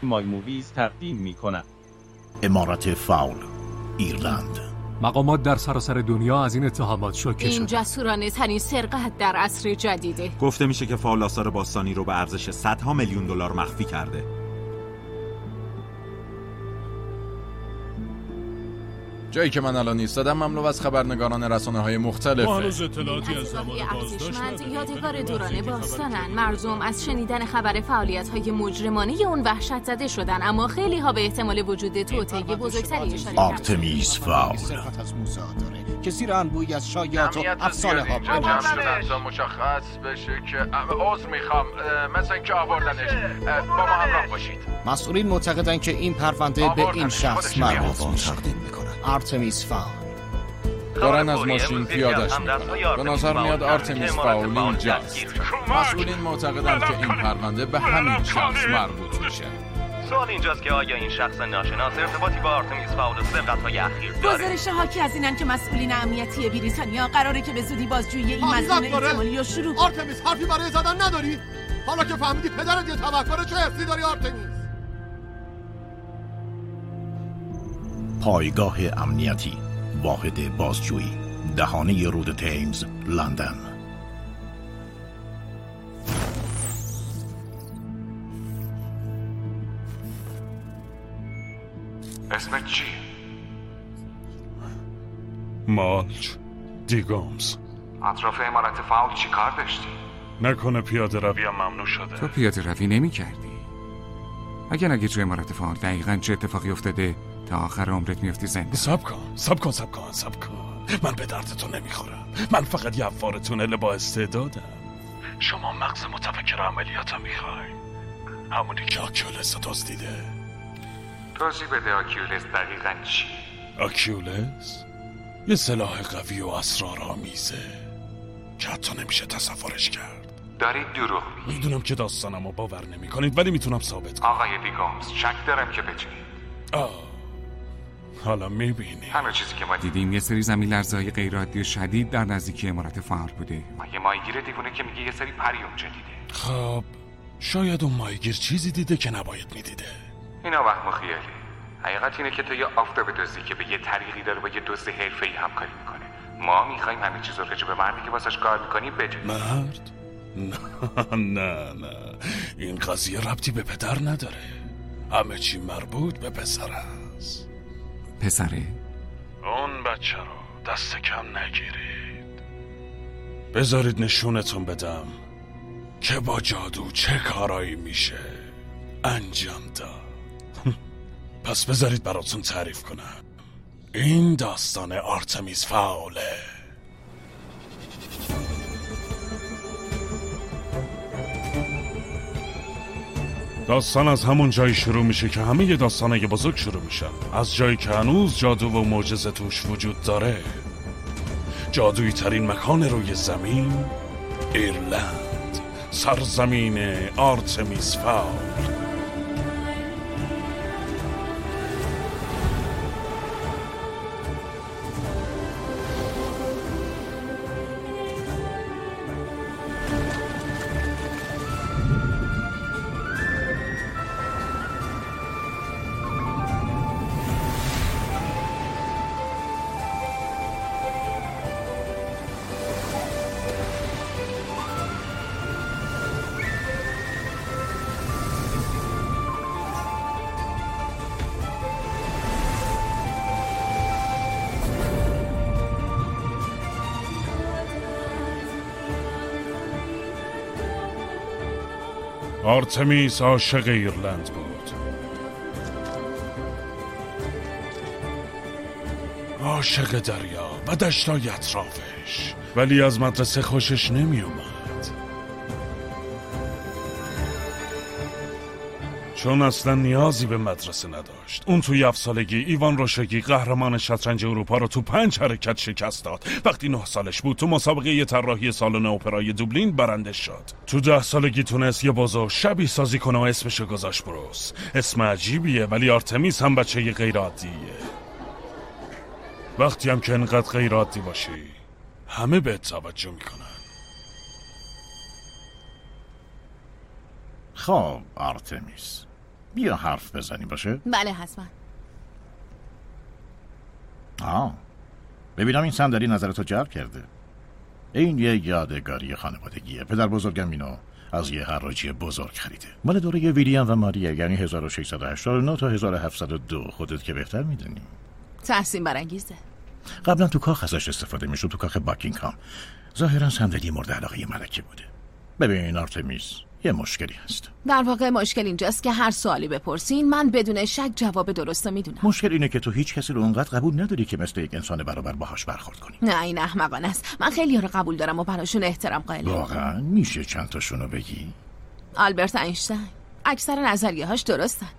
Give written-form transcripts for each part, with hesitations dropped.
مای موویز تقدیم می‌کند. امارت فاول، ایرلند. مقامات در سراسر دنیا از این اتهامات شوکه شدند. این جسورانه ترین سرقت در عصر جدیده. گفته میشه که فاول آثار باستانی رو به ارزش صدها میلیون دلار مخفی کرده. جایی که من الان ایستادم مملو از خبرنگاران رسانه‌های مختلفه. هنوز اطلاعاتی از زمان بازداشت یادگار دوران باستانن. مردم از شنیدن خبر فعالیت‌های مجرمانه اون وحشت زده شدن، اما خیلی ها به احتمال وجود توطئه بزرگتری اشاره کردن. آرتمیس فاول. کسی را انبویی از شایعات و افسانه ها انجام شدن تا مشخص بشه که عذر میخوام، مثل اینکه آوردنش. با ما همراه باشید. مسئولین معتقدن که این پرونده به این شخص مربوط میشه. آرتمیس فاول دارن از ماشین پیادش میکنن. به نظر میاد آرتمیس فاول اینجاست. مسئولین معتقدن که این پرونده به همین شخص مربوط میشه. سوال اینجاست که آیا این شخص ناشناس ارتباطی با آرتمیس فاول و سرقت‌های اخیر داره؟ گزارش حاکی از اینن که مسئولین امنیتی بریتانیا قراره که به زودی بازجویی این مظنون احتمالی رو شروع کنن. آرتمیس حرفی برای زدن نداری؟ حالا که فهمیدی پدرت یه تبهکار چه حسی داری آرتمیس؟ پایگاه امنیتی، واحد بازجویی، دهانه رود تیمز، لندن. اسمت چی؟ مالچ دیگومز. اطراف امارت فاول چی کار داشتی؟ نکنه پیاده روی هم ممنوع شده؟ تو پیاده روی نمی کردی؟ اگه نگه تو امارت فاول دقیقاً چه اتفاقی افتاده تا آخر عمرت میافتی زنده؟ سب کن. من به دردتون نمیخورم. من فقط یه افوار تونل با استعدادم. شما مغز متفکر عملیاتو میخوای؟ همونی که آکیولس رو دزدیده. توضیح بده آکیولس دقیقاً چی؟ آکیولس؟ یه سلاح قوی و اسرارآمیزه که حتی نمیشه تصورش کرد. دارید دروغ میگی. میدونم که داستانمو باور نمیکنید ولی میتونم ثابت کنم. آقای دیگومز شک دارم که بتونید. حالا میبینی همه چیزی که ما دیدیم یه سری زمین لرزه‌های غیرعادی و شدید در نزدیکی امارت فاول بوده. یه ماهیگیر دیوونه که میگه یه سری پری اونجا دیده. خب شاید اون ماهیگیر چیزی دیده که نباید میدیده. اینا وهم و خیاله. حقیقت اینه که تو یه آفتاب دزدی که به یه طریقی داره با یه دزد حرفه‌ای همکاری میکنه. ما میخوایم همه چیز رو راجع به مردی که واسش کار میکنی بدونیم. مرد؟ نه این قضیه ربطی به پدر نداره. همه چی مربوط به پسر است. پسره؟ اون بچه رو دست کم نگیرید. بذارید نشونتون بدم که با جادو چه کارایی میشه انجام داد. پس بذارید براتون تعریف کنم. این داستان آرتمیس فاوله. داستان از همون جایی شروع میشه که همه داستانای بزرگ شروع میشن. از جایی که هنوز جادو و معجزه توش وجود داره. جادویی ترین مکان روی زمین، ایرلند، سرزمین آرتمیس فاول. آرتمیس عاشق ایرلند بود. عاشق دریا و دشتای اطرافش، ولی از مدرسه خوشش نمی اومد. چون اصلا نیازی به مدرسه نداشت. اون توی 7 سالگی ایوان روشگی قهرمان شطرنج اروپا رو تو 5 حرکت شکست داد. وقتی 9 سالش بود تو مسابقه طراحی سالن اپرای دوبلین برنده شد. تو 10 سالگی تونست یه بازو شبیه سازی کنه و اسمشو گذاشت بروس. اسم عجیبیه ولی آرتمیس هم بچه غیر عادیه. وقتی هم که انقدر غیر عادی باشی همه بهت توجه میکنن. خب آرتمیس، بیا حرف بزنیم باشه؟ بله حتما. ببینم این صندلی نظرتو جلب کرده. این یه یادگاری خانوادگیه. پدر بزرگم اینو از یه حراجی بزرگ خریده. مال دوره ویلیام و ماریه، یعنی 1689 تا 1702. خودت که بهتر میدونی. تحسین برانگیزه. قبلا تو کاخ ازش استفاده میشد، تو کاخ باکینگهام. ظاهرا صندلی مورد علاقه ملکه بوده. ببین آرتمیس، یه مشکلی هست. در واقع مشکل اینجاست که هر سوالی بپرسین من بدون شک جواب درست رو میدونم. مشکل اینه که تو هیچ کسی رو اونقدر قبول نداری که مثل یک انسان برابر باهاش برخورد کنی. نه این احمقانه است. من خیلی ها رو قبول دارم و براشون احترام قائلم. واقعا میشه چند تاشونو بگی؟ آلبرت اینشتین. اکثر نظریه‌هاش درستن.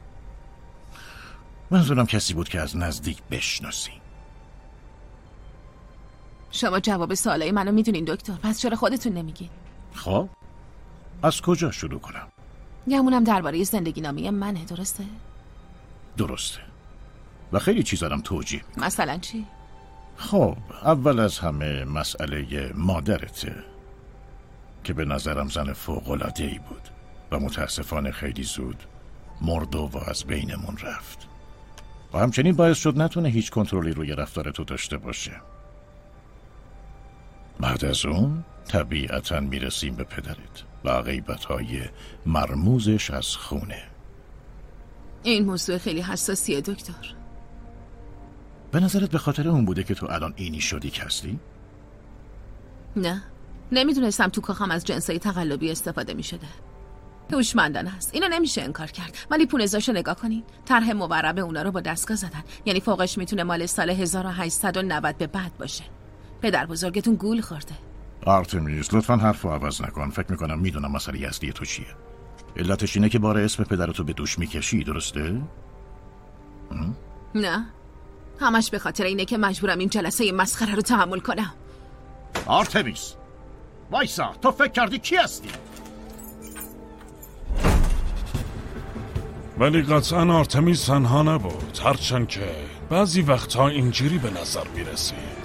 منظورم کسی بود که از نزدیک بشناسی. شما جواب سوالای منو میدونین دکتر، پس چرا خودتون نمیگین؟ خب از کجا شروع کنم؟ گمونم درباره زندگی نامه منه، درسته؟ درسته و خیلی چیزارم توجیه میکنم. مثلا چی؟ خب اول از همه مسئله مادرته که به نظرم زن فوق‌العاده‌ای بود و متاسفانه خیلی زود مرد و از بینمون رفت و همچنین باعث شد نتونه هیچ کنترلی روی رفتار تو داشته باشه. بعد از اون طبیعتاً میرسیم به پدرت و غیبت‌های مرموزش از خونه. این موضوع خیلی حساسیه دکتر. به نظرت به خاطر اون بوده که تو الان اینی شدی که هستی؟ نه، نمیدونستم تو کاخم از جنسای تقلبی استفاده میشده. هوشمندانه است، اینو نمیشه انکار کرد. ولی پونزاشو نگاه کنین، طرح مورب اونا رو با دستگاه زدن، یعنی فوقش میتونه مال سال 1890 به بعد باشه. پدر بزرگتون گول خورده. آرتمیس لطفاً حرفو عوض نکن. فکر میکنم میدونم مسئله اصلی تو چیه. علتش اینه که بار اسم پدرتو به دوش میکشی، درسته؟ نه، همش به خاطر اینه که مجبورم این جلسه مسخره رو تحمل کنم. آرتمیس وایسا، تو فکر کردی کی هستی؟ ولی قطعا آرتمیس تنها نبود، هرچند که بعضی وقتها اینجوری به نظر میرسید.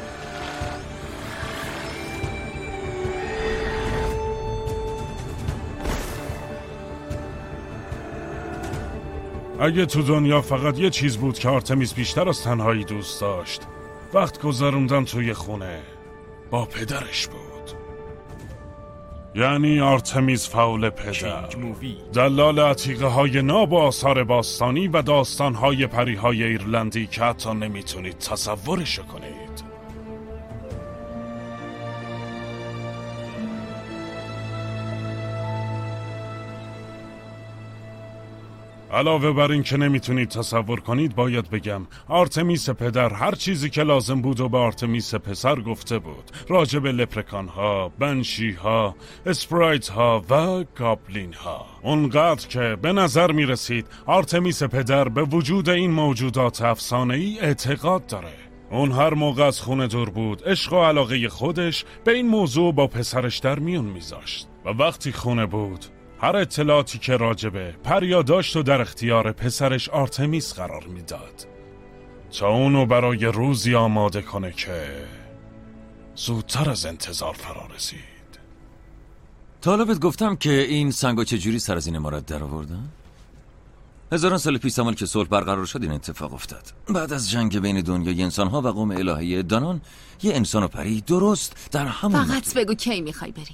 اگه تو دنیا فقط یه چیز بود که آرتمیس بیشتر از تنهایی دوست داشت، وقت گذروندن توی خونه با پدرش بود. یعنی آرتمیس فاول پدر، دلال عتیقه های ناب و آثار باستانی و داستان های پری های ایرلندی که حتی نمیتونید تصورشو کنید. علاوه بر این که نمیتونید تصور کنید، باید بگم آرتمیس پدر هر چیزی که لازم بود و به آرتمیس پسر گفته بود، راجع به لپرکان ها، بنشی ها، اسپرایت ها و گابلین ها. اونقدر که به نظر میرسید آرتمیس پدر به وجود این موجودات افسانه‌ای اعتقاد داره. اون هر موقع از خونه دور بود، عشق و علاقه خودش به این موضوع با پسرش در میون میذاشت و وقتی خونه بود هر اطلاعاتی که راجبه پریا داشت و در اختیار پسرش آرتمیس قرار میداد تا اونو برای روزی آماده کنه که زودتر از انتظار فرا رسید. تا حالا بهت گفتم که این سنگا چجوری سر از این عمارت در آوردن؟ هزاران سال پیش زمان که صلح برقرار شد این اتفاق افتاد. بعد از جنگ بین دنیای انسان‌ها و قوم الهی دانان، یه انسان و پری درست در همون فقط بگو کی میخوای بری.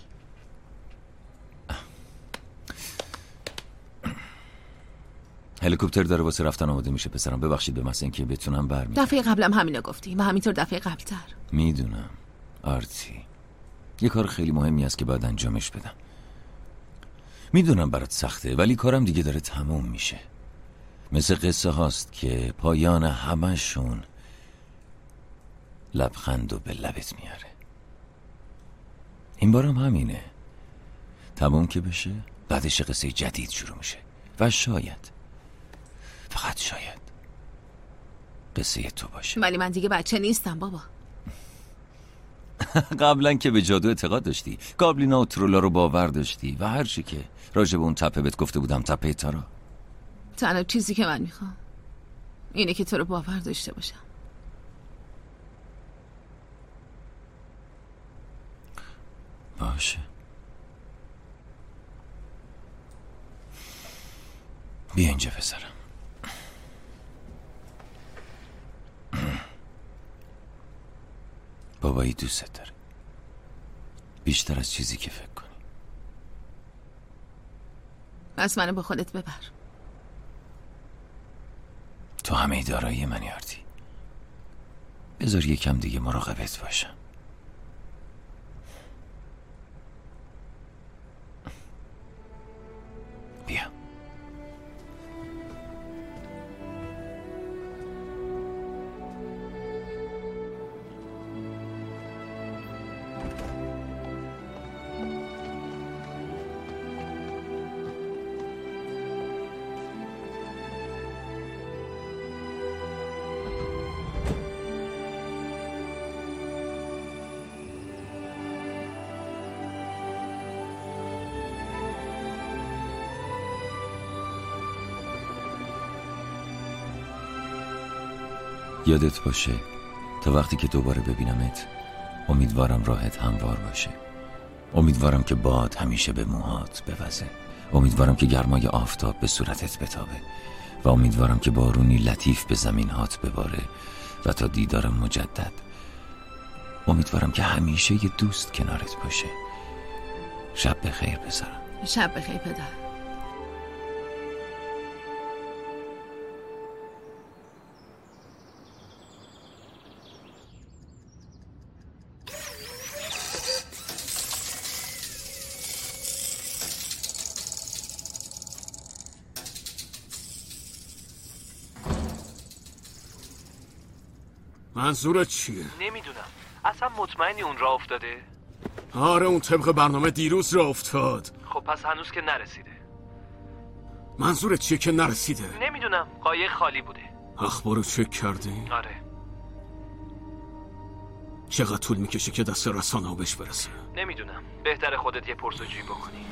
هلیکوپتر داره واسه رفتن آماده میشه پسرم. ببخشید به محض اینکه بتونم برمیگردم. دفعه قبلم همینو گفتی و همینطور دفعه قبلتر. میدونم آرتی، یه کار خیلی مهمی است که باید انجامش بدم. میدونم برات سخته ولی کارم دیگه داره تموم میشه. مثل قصه هاست که پایان همشون لبخند و به لبت میاره. این بارم همینه. تموم که بشه بعدش قصه جدید شروع میشه و شاید، فقط شاید، قصه تو باشه. ولی من دیگه بچه نیستم بابا. قبلا که به جادو اعتقاد داشتی، گابلینا و ترولا رو باور داشتی و هر چی که راجع به اون تپه بهت گفته بودم تپه تارا. تنها چیزی که من میخوام اینه که تو رو باور داشته باشم. باشه. بیا اینجا پسرم. بابایی دوست داره بیشتر از چیزی که فکر کنی. پس منو با خودت ببر. تو همه دارایی منی آرتی. بذار یکم دیگه مراقبت باشم. بیا. یادت باشه تا وقتی که دوباره ببینمت امیدوارم راحت هموار باشه. امیدوارم که باد همیشه به موهات بوزه. امیدوارم که گرمای آفتاب به صورتت بتابه و امیدوارم که بارونی لطیف به زمین هات بباره و تا دیدارم مجدد امیدوارم که همیشه یه دوست کنارت باشه. شب بخیر پسرم. شب بخیر پدر. منظورت چیه؟ نمیدونم. اصلا مطمئنی اون راه افتاده؟ آره اون طبق برنامه دیروز راه افتاد. خب پس هنوز که نرسیده. منظورت چیه که نرسیده؟ نمیدونم. قایق خالی بوده. اخبارو چک کردی؟ آره. چقدر طول میکشه که دست رسانه‌ها بهش برسه؟ نمیدونم. بهتره خودت یه پرسجویی بکنی.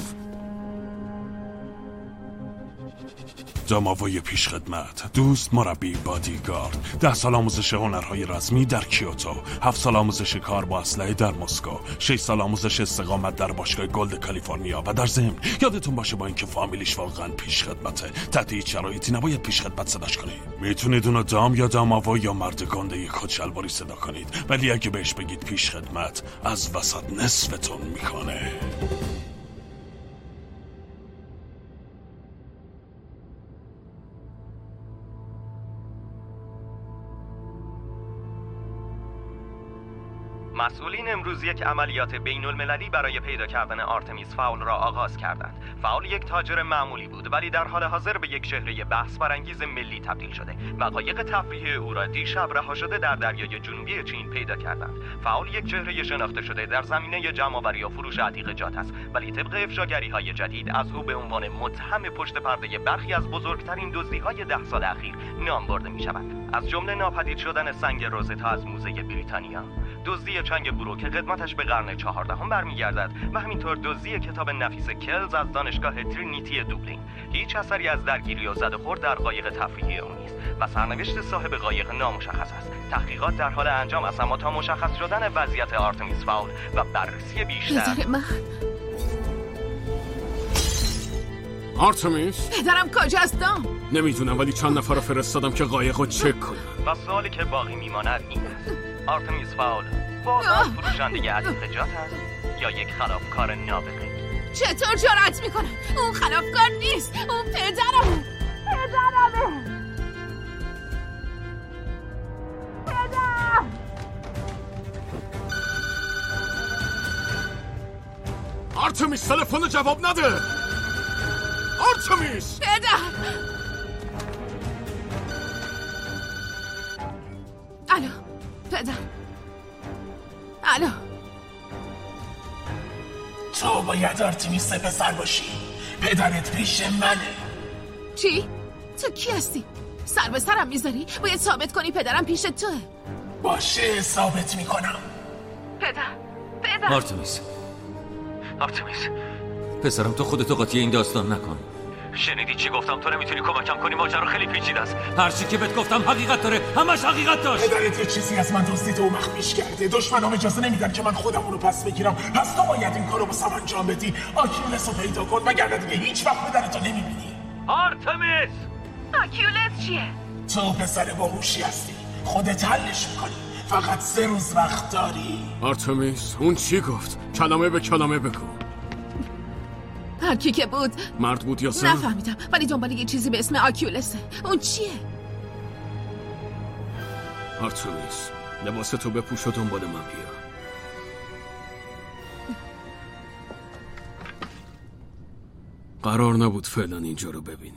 جاماوای پیش خدمت، دوست مربی بادیگارد، 10 سال آموزش هنرهای رزمی در کیوتو، 7 سال آموزش کار با اسلحه در مسکو، 6 سال آموزش استقامت در باشگاه گلد کالیفرنیا و در ضمن یادتون باشه با اینکه فامیلیش واقعا پیش خدمته تحت هیچ شرایطی نباید پیش خدمت صداش کنید. میتونید اونو دام یا داماوا یا مرد گنده یک کچلواری صدا کنید، ولی اگه بهش بگید پیش خدمت از وسط نصفتون میکنه. مسئولین امروز یک عملیات بین المللی برای پیدا کردن آرتمیس فاول را آغاز کردند. فاول یک تاجر معمولی بود ولی در حال حاضر به یک چهره بحث برانگیز ملی تبدیل شده و قایق تفریحی او را دیشب رها شده در دریای جنوبی چین پیدا کردند. فاول یک چهره شناخته شده در زمینه جمع‌آوری و فروش عتیقه‌جات است ولی طبق افشاگری‌های جدید از او به عنوان متهم پشت پرده برخی از بزرگترین دزدی‌های 10 سال اخیر نام برده می‌شود. از جمله ناپدید شدن سنگ روزتا از موزه بریتانیا، دزدی چنگ برو که قدمتش به قرن 14 برمیگردد و همینطور دزدی کتاب نفیس کلز از دانشگاه ترینیتی دوبلین. هیچ اثری از درگیری و زدخورد در قایق تفریحی او نیست و سرنوشت صاحب قایق نامشخص است. تحقیقات در حال انجام است اما تا مشخص شدن وضعیت آرتمیس فاول و بررسی بیشتر. آرتمیس؟ پدرم کجاست دام؟ نمیدونم ولی چند نفر رو فرستادم که قایق رو چک کنن. و سوالی که باقی میماند این است: آرتمیس فاول واقعا فروشنده عتیقه‌جات است یا یک خلافکار نابغه؟ چطور جرأت میکنه؟ اون خلافکار نیست، اون پدرمه. پدر! آرتمیس تلفن جواب نده. آرتمیس! پدر! الو پدر. الو. تو باید آرتمیس پسر باشی. پدرت پیش منه. چی؟ تو کی هستی؟ سر به سرم میذاری؟ باید ثابت کنی پدرم پیش توه. باشه ثابت میکنم. پدر آرتمیس پسرم تو خودتو قاطی این داستان نکن. شنیدی چی گفتم؟ تو نمیتونی کمکم کنی، ماجرا خیلی پیچیده است. هرچی که بهت گفتم حقیقت داره، همش حقیقت داشت. پدرت یه چیزی از من دزدیده و مخفیش کرده. دشمنام اجازه نمیدن که من خودم اونو پس بگیرم. پس تو باید این کارو بسام انجام بدی. آکیلس رو پیدا کن وگرنه دیگه هیچ وقت پدرتو نمیبینی. آرتمیس! آکیولس چیه؟ تو پسر باهوشی هستی، خودت حلش میکنی، فقط 3 روز وقت داری. آرتمیس اون چی گفت؟ کلمه به کلمه بگو. هر کی که بود مرد بود یا زن؟ نفهمیدم، ولی دنبال یه چیزی به اسم آکیولسه. اون چیه؟ آرتمیس لباس تو بپوش و دنبال من بیا. قرار نبود فعلا اینجا رو ببینی.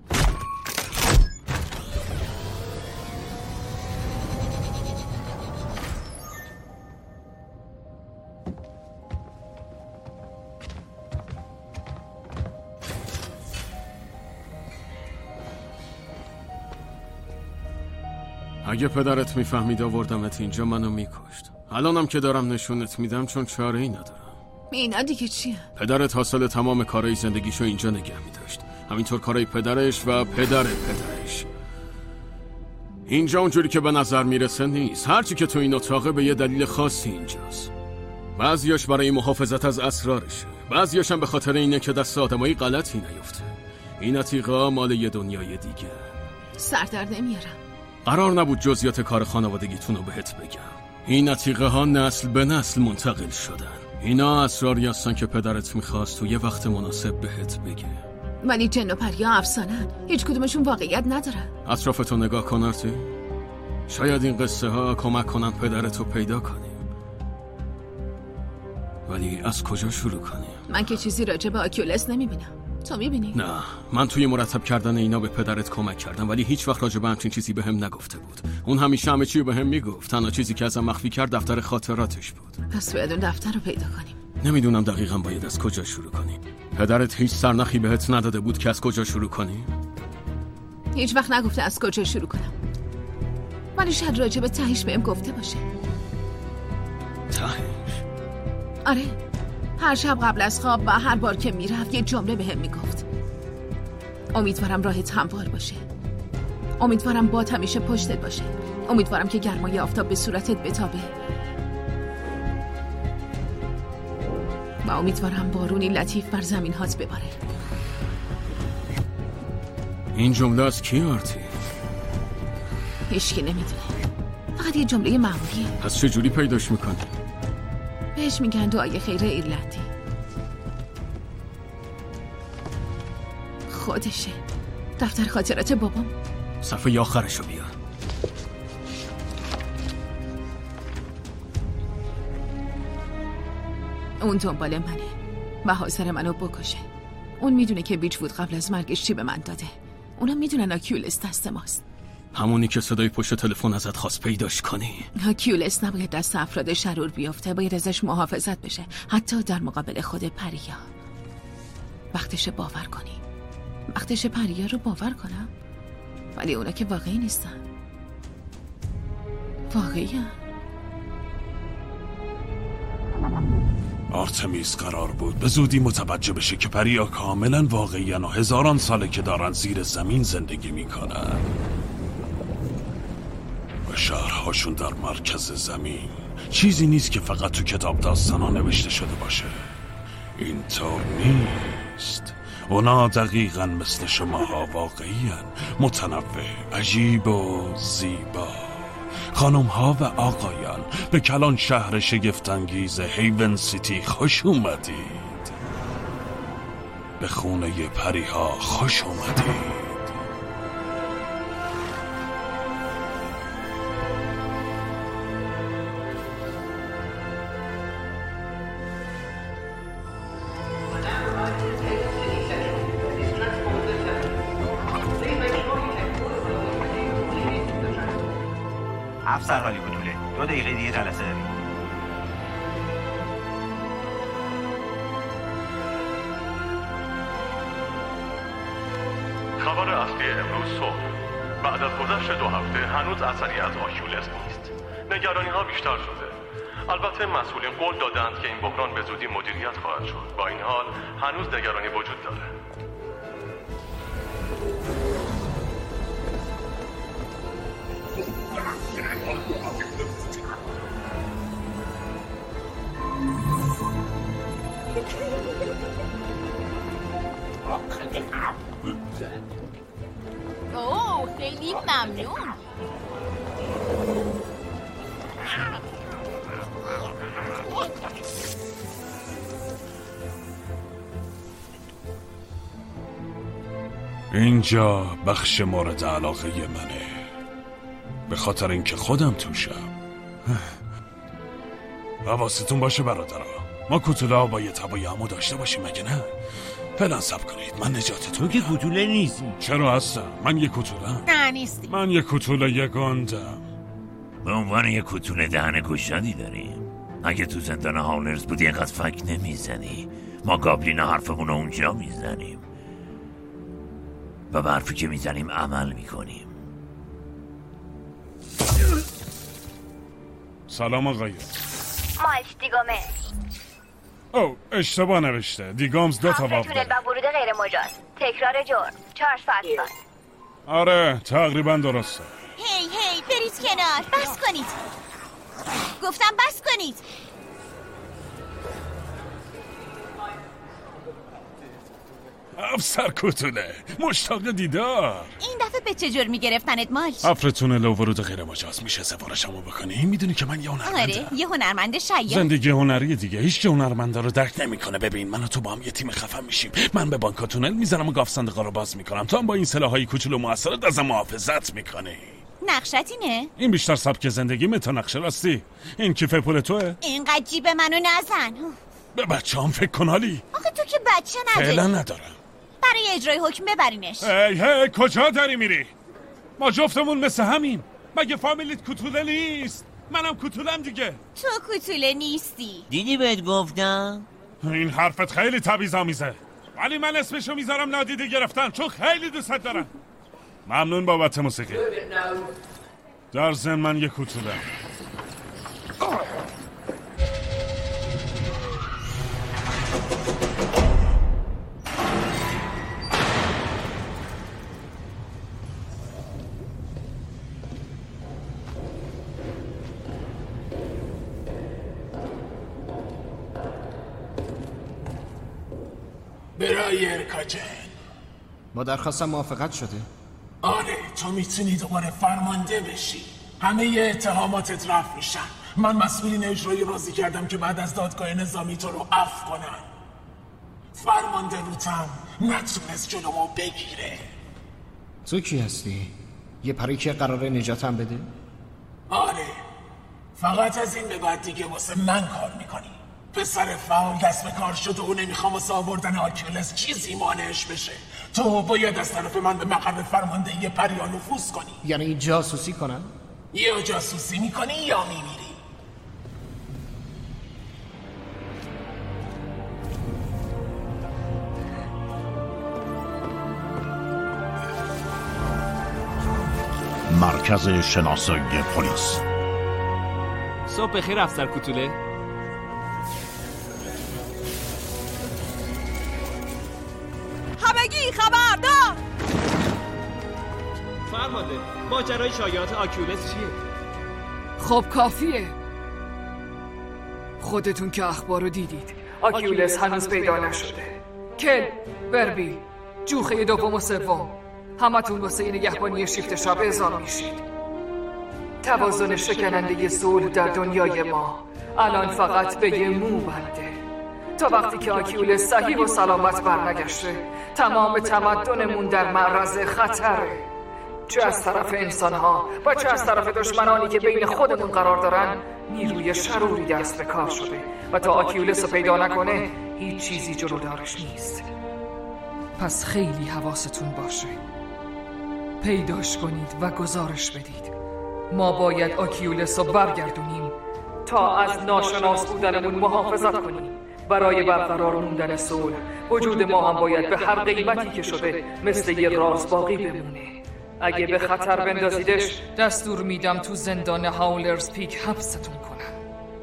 اگه پدرت میفهمید آوردمت اینجا منو میکشت. الانم که دارم نشونت میدم چون چاره ای ندارم. اینا دیگه چیه؟ پدرت حاصل تمام کارهای زندگیشو اینجا نگه میداشت، همینطور کارهای پدرش و پدر پدرش. اینجا اونجوری که به نظر میرسه نیست. هرچی که تو این اتاقه به یه دلیل خاصی اینجاست. بعضیاش برای محافظت از اسرارشه، بعضیاش هم به خاطر اینه که دست آدمای غلطی نیفته. این عتیقه‌ها مال یه دنیای دیگه. سر در نمیارم. قرار نبود جزئیات کار خانوادگیتون رو بهت بگم. این عتیقه ها نسل به نسل منتقل شدن. اینا اسراری هستن که پدرت میخواست تو یه وقت مناسب بهت بگه. ولی جن و پریا افسانه‌ان، هیچ کدومشون واقعیت ندارن. اطرافتو نگاه کن آرتی. شاید این قصه ها کمک کنن پدرتو پیدا کنیم، ولی از کجا شروع کنیم؟ من که چیزی راجع به آکیولس نمیبینم. تو میبینی؟ نه، من توی مرتب کردن اینا به پدرت کمک کردم، ولی هیچ وقت راجع به همچین چیزی بهم نگفته بود. اون همیشه همه چی رو بهم میگفت. تنها چیزی که ازم مخفی کرد دفتر خاطراتش بود. پس باید اون دفتر رو پیدا کنیم. نمیدونم دقیقاً باید از کجا شروع کنیم. پدرت هیچ سرنخی بهت نداده بود که از کجا شروع کنیم؟ هیچ وقت نگفته از کجا شروع کنم، ولی شاید راجع به تهش بهم گفته باشه. تهش؟ آره، هر شب قبل از خواب و هر بار که میرفت یه جمله بهم میگفت. امیدوارم راهت هموار باشه، امیدوارم باد همیشه پشتت باشه، امیدوارم که گرمای آفتاب به صورتت بتابه و امیدوارم بارونی لطیف بر زمین هات بباره. این جمله از کی آرتی؟ هیچکی نمیدونه، فقط یه جمله معمولیه. پس چجوری پیداش میکنی؟ بهش میگن دعای خیر ایرلندی. خودشه، دفتر خاطرات بابام. صفحه آخرشو بیار. اون دنبال منه و حاضر منو بکشه. اون میدونه که بیچوود قبل از مرگش چی به من داده. اونا میدونن آکیولس دست ماست. همونی که صدای پشت تلفن ازت خواست پیداش کنی. آکیولس نباید دست افراد شرور بیفته، باید ازش محافظت بشه، حتی در مقابل خود پریا. وقتشه باور کنی، وقتشه پریا رو باور کنم، ولی اونا که واقعی نیستن. واقعی هم. آرتمیس قرار بود به زودی متوجه بشه که پریا کاملا واقعی و هزاران ساله که دارن زیر زمین زندگی میکنن و شهرهاشون در مرکز زمین. چیزی نیست که فقط تو کتاب داستانا نوشته شده باشه. اینطور نیست. اونا دقیقا مثل شماها واقعی‌اند، متنوع، عجیب و زیبا. خانم ها و آقایان، به کلان شهر شگفت‌انگیز هیون سیتی خوش اومدید. به خونه پری ها خوش اومدید. افسر حالی بطوله 2 دقیقه دیگه جلسه داریم. خبر اصلی امروز صبح بعد از گذشت 2 هفته هنوز اثری از آکیولس نیست. نگرانی ها بیشتر شده. البته مسئولین قول دادند که این بحران به زودی مدیریت خواهد شد. با این حال هنوز نگرانی وجود داره. ممنون. اینجا بخش مورد علاقه منه، به خاطر اینکه خودم توشم. حواستون باشه برادرها، ما کوتوله با یه تبای عمو داشته باشیم مگه نه؟ فعلا صبر کنید، من نجاتتون. تو که کوتوله نیستی. چرا هستم؟ من یه کوتولم. نه نیستی. من یه کوتوله یه گندم. به عنوان یه کوتوله دهن گشادی داریم. اگه تو زندان هاولرز بودی اینقدر فک نمیزنی. ما گابلین حرفمون رو اونجا میزنیم و به حرفی که میزنیم عمل میکنیم. سلام آقایی. مایلز دیگامه. او اشتباه نوشته. دیگامز 2 تا واو داره. و ورود غیر مجاز. تکرار جرم. 4 ساعت سال. آره تقریبا درسته. هی برید کنار. بس کنید. گفتم بس کنید. افسر کوتوله مشتاق دیدار. این دفعه به چه جور میگرفتنت مایلز؟ افرتونه لو ورود غیر مجاز میشه سفارشمو بکنی؟ میدونی که من یه هنرمندم. آره یه هنرمند شاید. زندگی هنری دیگه هیچ که هنرمندا رو درک نمیکنه. ببین من و تو با هم یه تیم خفن میشیم. من به بانک تونل میذارم و گاف صندوقا رو باز میکنم. تو هم با این سلاحای کوچولو موثرت ازم محافظت میکنی. نقشت اینه؟ این بیشتر سبک زندگی تا نقشه راستی. این کیف پول توئه؟ اینقدر جیب منو نزن. به بچه‌ام فکر کن حالی. آخه تو که بچه نداری. فعلا ندارم. برای اجرای حکم ببرینش. هی کجا داری میری؟ ما جفتمون مثل همیم. مگه فامیلیت کوتوله نیست؟ منم کوتولم دیگه. تو کوتوله نیستی. دیدی بهت گفتم؟ این حرفت خیلی تبعیض‌آمیزه، ولی من اسمشو میذارم نادیده گرفتن چون خیلی دوست دارم. ممنون بابت موسیقی. در ضمن من یه کوتولم. برای کاجن با درخواستم موافقت شده. آره تو میتونی دوباره فرمانده بشی. همه اتهاماتت رفع میشن. من مسئولین اجرایی راضی کردم که بعد از دادگاه نظامی تو رو عفو کنن. فرمانده روتم نتونست جلومو بگیره. تو کی هستی؟ یه پری که قراره نجاتم بده؟ آره فقط از این به بعد دیگه واسه من کار میکنی. پسر فاول دست به کار شد و نمیخوام واسه آوردن آکیولس چیزی مانعش بشه. تو باید از طرف من به مقر فرماندهی پریا نفوذ کنی. یعنی جاسوسی کنم؟ یا جاسوسی میکنی یا میمیری. مرکز شناسایی پلیس. صبح بخیر افسر کوتوله. همگی خبردار. فرمانده ماجرای شایعات آکیولس چیه؟ خب کافیه. خودتون که اخبار رو دیدید. آکیولس هنوز پیدا نشده. کل، بربی، جوخه دوم و سوم همتون واسه نگهبانی شیفت شب اعزام میشید. توازن شکننده صلح در دنیای ما الان فقط به یه مو بنده. تا وقتی که آکیولس صحیح و سلامت برنگشته تمام تمدنمون در معرض خطره، چه از طرف انسان‌ها و چه از طرف دشمنانی که بین خودمون قرار دارن. نیروی شروری دست به کار شده و تا آکیولس رو پیدا نکنه هیچ چیزی جلودارش نیست. پس خیلی حواستون باشه، پیداش کنید و گزارش بدید. ما باید آکیولس رو برگردونیم تا از ناشناس بودنمون محافظت کنیم. برای برقرار موندن صلح وجود ما هم باید به هر قیمتی که شده مثل یه راز باقی بمونه. اگه به خطر بندازیدش دستور میدم تو زندان هاولرز پیک حبستون کنم.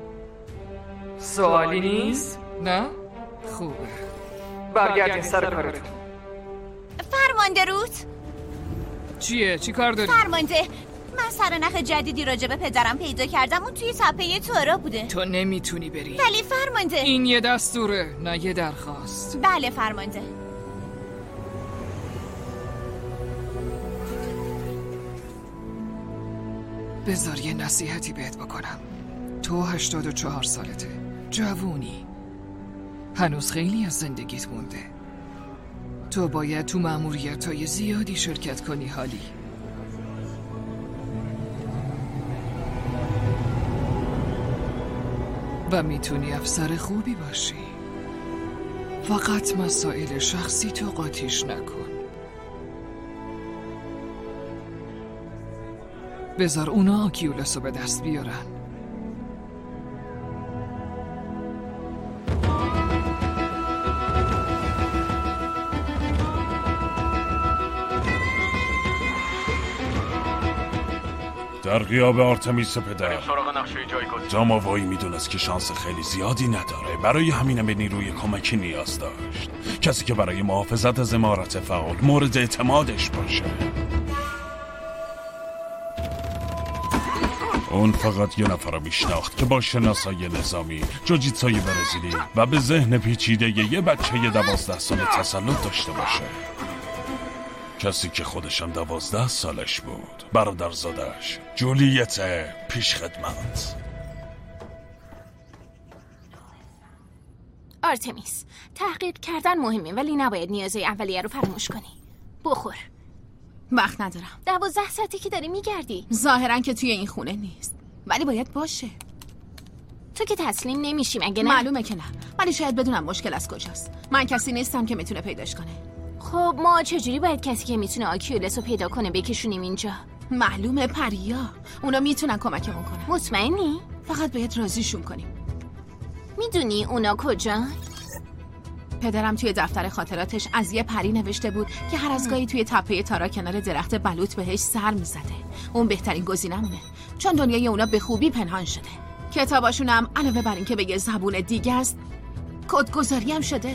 سوالی نیست؟ نه؟ خوبه، برگردین سر کارتون. فرمانده روت؟ چیه؟ چی کار داری؟ فرمانده من سرنخ جدیدی راجع به پدرم پیدا کردم. اون توی صفحه تورا بوده. تو نمیتونی بری. ولی فرمانده این یه دستوره نه یه درخواست. بله فرمانده. بذار یه نصیحتی بهت بکنم. تو 84 سالته، جوونی، هنوز خیلی از زندگیت مونده. تو باید تو مأموریت‌های زیادی شرکت کنی هالی. و میتونی افسر خوبی باشی. فقط مسائل شخصی تو قاطیش نکن. بذار اونا آکیولس رو به دست بیارن. در غیاب آرتمیس پدر، جاماوایی میدونست که شانس خیلی زیادی نداره. برای همینه به نیروی کمکی نیاز داشت، کسی که برای محافظت از امارت فعال مورد اعتمادش باشه. اون فقط یه نفر رو میشناخت که با شناسایی نظامی، جوجیتسوی برزیلی و به ذهن پیچیده یه بچه 12 ساله تسلط داشته باشه. کسی که خودشم 12 سالش بود، برادرزادش جولیت پیشخدمت. آرتمیس، تحقیق کردن مهمه ولی نباید نیازهای اولیه رو فراموش کنی. بخور. وقت ندارم. 12 ساعتی که داری میگردی. ظاهرا که توی این خونه نیست، ولی باید باشه. تو که تسلیم نمیشی مگه نه؟ معلومه که نه، ولی شاید بدونم مشکل از کجاست. من کسی نیستم که میتونه پیداش کنه. خب ما چجوری باید کسی که میتونه آکیولس رو پیدا کنه بکشونیم اینجا؟ معلومه پریا، اونا میتونن کمکمون کنن. مطمئنی؟ فقط باید راضیشون کنیم. میدونی اونا کجا؟ پدرم توی دفتر خاطراتش از یه پری نوشته بود که هر از گاهی توی تپه تارا کنار درخت بلوط بهش سر میزده. اون بهترین گزینمونه، چون دنیای اونا به خوبی پنهان شده. کتاباشونم علاوه بر این که به یه زبون دیگه است، کدگذاری هم شده.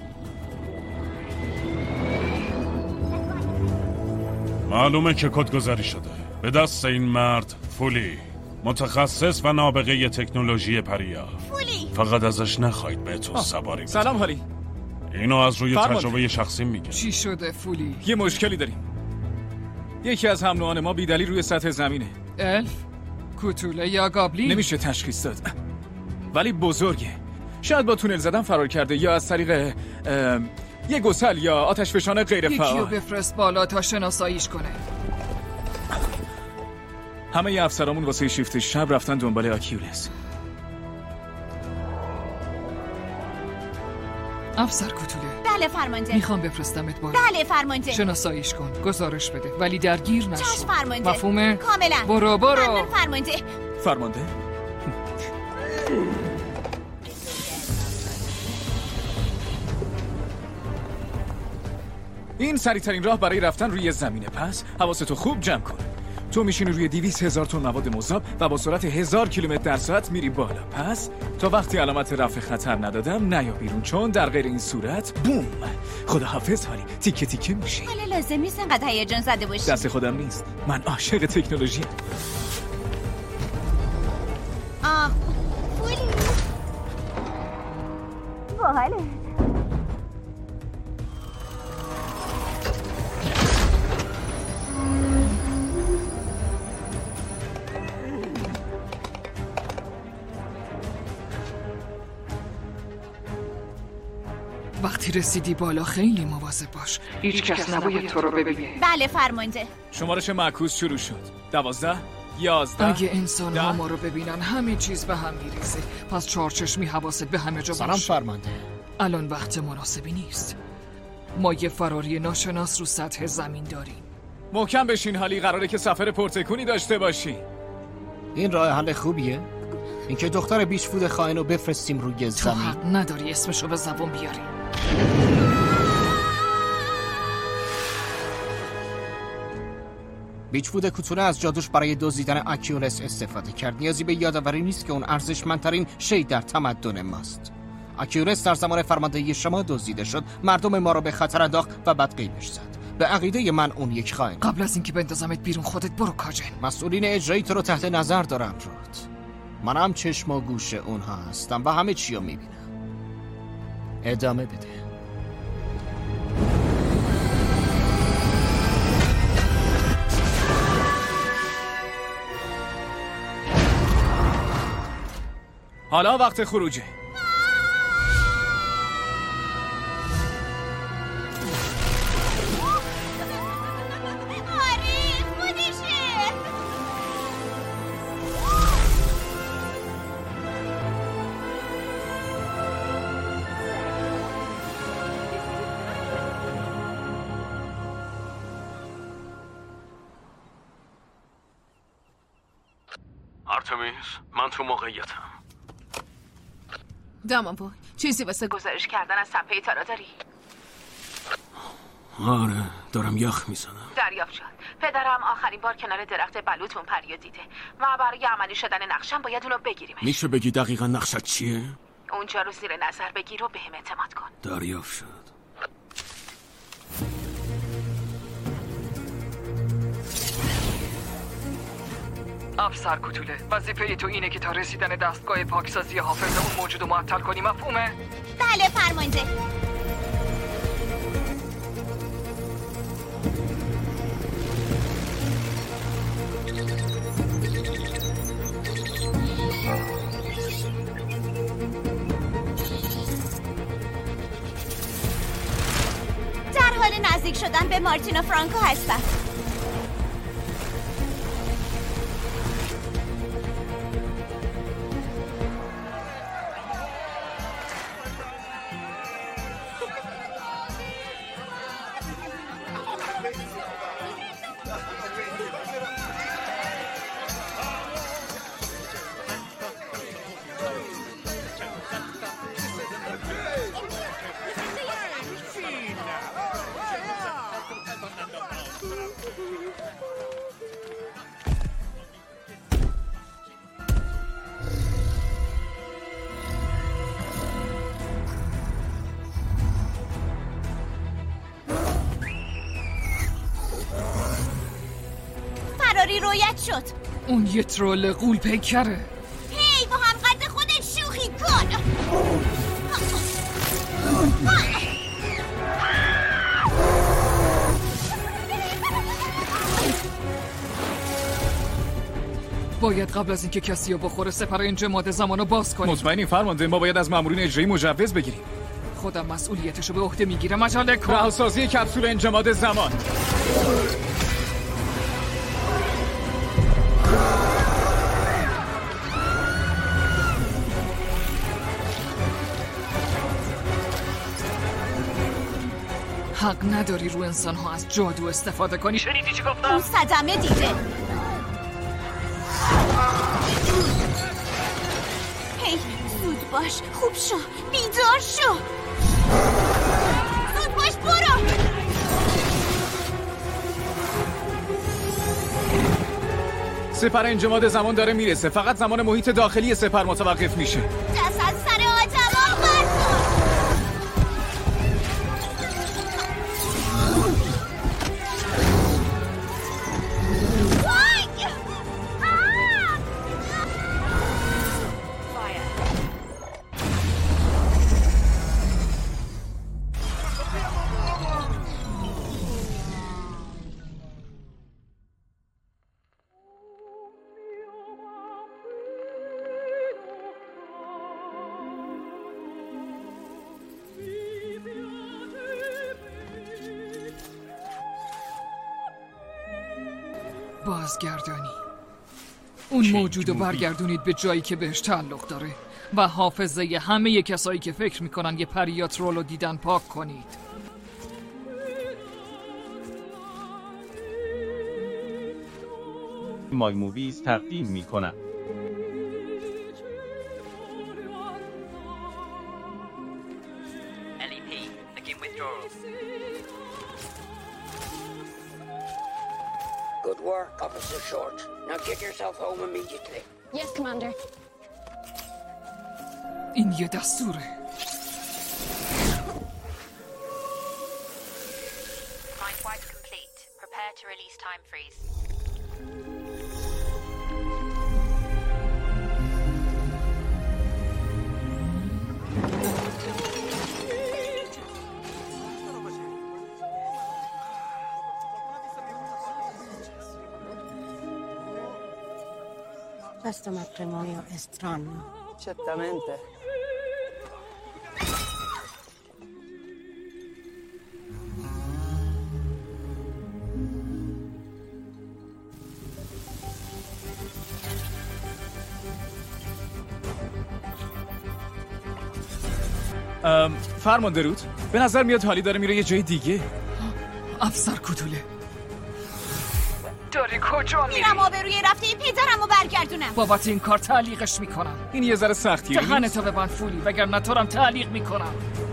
معلومه که کدگذاری شده به دست این مرد، فولی، متخصص و نابغه تکنولوژی پریا. فولی، فقط ازش نخواید بهتون سواری بده. سلام هالی. اینو از روی تجربه شخصی میگه. چی شده فولی؟ یه مشکلی داریم. یکی از هم نوعان ما بیدلیل روی سطح زمینه. الف؟ کوتوله یا گابلین؟ نمیشه تشخیص داد، ولی بزرگه. شاید با تونل زدن فرار کرده یا از طریق یه گسل یا آتشفشان غیر فعال. یکیو بفرست بالا تا شناساییش کنه. همه ی افسرامون واسه شیفت شب رفتن دنبال آکیولس. افسر کوتوله. بله فرمانده. میخوام بفرستمت بالا. بله فرمانده. شناساییش کن، گزارش بده، ولی درگیر نشو. چشم فرمانده. مفهومه؟ کاملا. برو. ممنون فرمانده. فرمانده. این سریع‌ترین راه برای رفتن روی زمینه. پس حواستو خوب جمع کن. تو میشینی روی 200,000 تن مواد مذاب و با سرعت 1000 کیلومتر در ساعت میری بالا. پس تا وقتی علامت رفع خطر ندادم نیا بیرون، چون در غیر این صورت بوم. خداحافظ هالی، تیکه تیکه میشی. حالا لازم نیست انقدر هیجان زده باشی. دست خودم نیست، من عاشق تکنولوژی ام. فولی باحاله. وقتی رسیدی بالا خیلی مواظب باش، هیچ کس نباید تو رو ببینه. بله فرمانده. شمارش معکوس شروع شد. 12 11. اگه انسان ها ما رو ببینن همه چیز به هم میریزه. پس چارچشمی حواست به همه جا باشه. سلام فرمانده. الان وقت مناسبی نیست. ما یه فراری ناشناس رو سطح زمین داریم. محکم بشین هالی، قراره که سفر پرتکونی داشته باشی. این راه حل خوبیه؟ اینکه دختر بیچفود خائن رو بفرستیم روی زمین. تو حق نداری اسمشو به زبون بیاری. بیچفود کوتوله از جادوش برای دزدیدن آکیولس استفاده کرد. نیازی به یادآوری نیست که اون ارزشمندترین شی در تمدن ماست. آکیولس در زمان فرماندهی شما دزدیده شد، مردم ما رو به خطر انداخت و بعد قیمش زد. به عقیده من اون یک خائن. قبل از اینکه بندازمت بیرون خودت برو کاجن. مسئولین اجرایی تو رو تحت نظر دارم رود. منم چشم و گوش اونها هستم و همه چی رو میبینم. ادامه بده. حالا وقت خروجه. آرتمیس، من تو موقعیتم. دامانبوی، چیزی واسه گزارش کردن از تپه تارا داری؟ آره، دارم یخ میزنم. دریافت شد. پدرم آخرین بار کنار درخت بلوط پریو دیده و برای عملی شدن نقشم باید اونو بگیریمش. میشه بگی دقیقا نقشت چیه؟ اونجا رو زیر نظر بگیر و بهم اعتماد کن. دریافت شد. افسر کوتوله، وظیفه تو اینه که تا رسیدن دستگاه پاکسازی حافظه اون موجود رو معطل کنی، مفهومه؟ بله فرمانده. در حال نزدیک شدن به مارتینا فرانکو هستم. رویت شد. اون یه ترول غول پیکره. هی با هم قد خودت شوخی کن. باید قبل از اینکه کسی رو بخوره سپر انجماد زمانو باز کنیم. مطمئنی فرمانده؟ ما باید از مامورین اجرایی مجوز بگیریم. خودم مسئولیتشو به عهده میگیرم. عجله کن. رهاسازی کپسول انجماد زمان. حق نداری رو انسان ها از جادو استفاده کنی. شنیدی چی گفتم؟ اون صدمه دیده. هی زود باش، خوب شو، بیدار شو. زود باش برو. سپر انجماد زمان داره میرسه. فقط زمان محیط داخلی سپر متوقف میشه. دست از سر آدما بردار. بازگردانی اون موجود رو برگردونید به جایی که بهش تعلق داره و حافظه همه کسایی که فکر میکنن یه پریات رولو دیدن پاک کنید. مای موویز تقدیم میکنم. Good work, Officer Short. Now get yourself home immediately. Yes, Commander. این یه دستوره. Mind wipe complete. Prepare to release time freeze. Questo matrimonio è strano. Certamente. فرمانده رود، به نظر میاد حالی داره میره یه جای دیگه. افسر کوتوله، داری کجا میری؟ میرم آبروی رفته پدرم رو برگردونم. بابت این کار تعلیقش میکنم. این یه ذره سختیه. دهنتو ببند فولی، وگرنه تو رو هم تعلیق میکنم.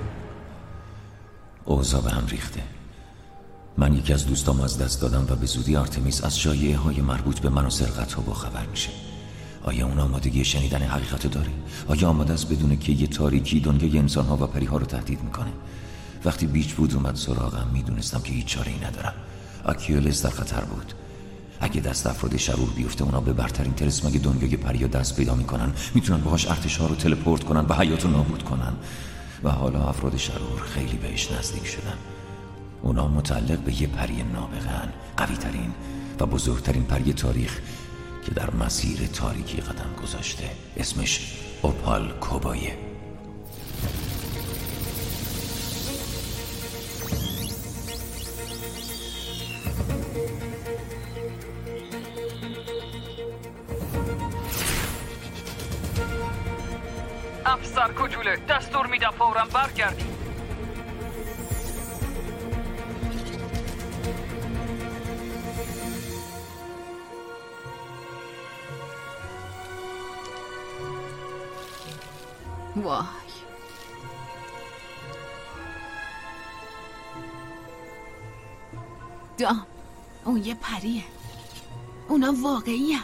اوضاع به هم ریخته. من یکی از دوستام از دست دادم و به زودی آرتمیس از شایعه‌های مربوط به من و سرقت‌ها باخبر میشه. آیا اون آمادگی شنیدن حقیقت داره؟ آیا آماده است بدونه که یه تاریکی دنیای انسان‌ها و پری‌ها رو تهدید میکنه؟ وقتی بیچ بود اومد سراغم میدونستم که هیچ چاره‌ای ندارم. آکیولس در خطر بود. اگه دست افراد شرور بیفته اونا به برترین طلسمای دنیای پریا دست پیدا میکنن، میتونن باهاش ارتش‌ها رو تلپورت کنن و حیاتو نابود کنن. و حالا افراد شرور خیلی بهش نزدیک شدن. اونا متعلق به یه پری نابغه‌ان، قوی‌ترین و بزرگترین پری تاریخ که در مسیر تاریکی قدم گذاشته. اسمش اوپال کوبایه. افسر کوتوله، دستور میدم فوراً برگردی. وای، دام، اون یه پریه. اونا واقعیه.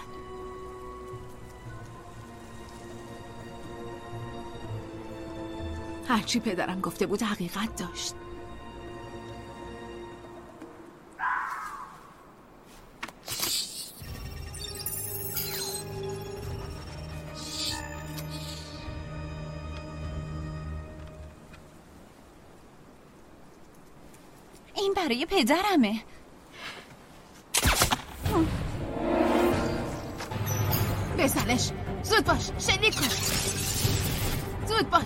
هرچی پدرم گفته بود حقیقت داشت. این برای پدرمه. بزنش، زود باش، شلیک کن، زود باش.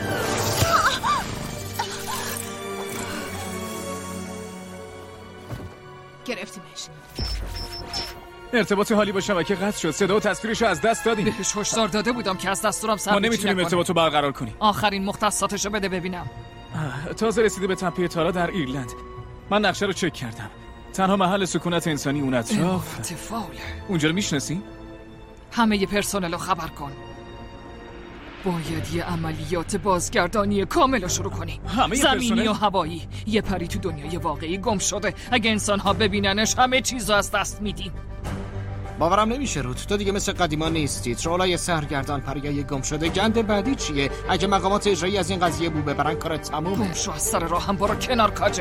گرفتیمش. ارتباط حالی با شبکه قطع شد. صدا و تصویرشو از دست دادیم. بهش هشدار داده بودم که از دستورم سر ما نمیتونیم ارتباطو برقرار کنیم. آخرین مختصاتشو بده ببینم. تازه رسیده به تپه تارا در ایرلند. من نقشه رو چک کردم. تنها محل سکونت انسانی اون اطراف. اتفاقه. اونجا رو میشناسی؟ همه پرسنل رو خبر کن. باید یه عملیات بازگردانی کامل رو شروع کنیم. زمینی و هوایی. یه پری تو دنیای واقعی گم شده. اگه انسان‌ها ببیننش همه چیزو از دست میدیم. باورم نمیشه رود، تو دیگه مثل قدیما نیستی. ترولای سرگردان، پریای گم شده. گند بعدی چیه؟ اگه مقامات اجرایی از این قضیه بو ببرن کارت تمومه. گم شو از سر راه هم برو کنار کاجه.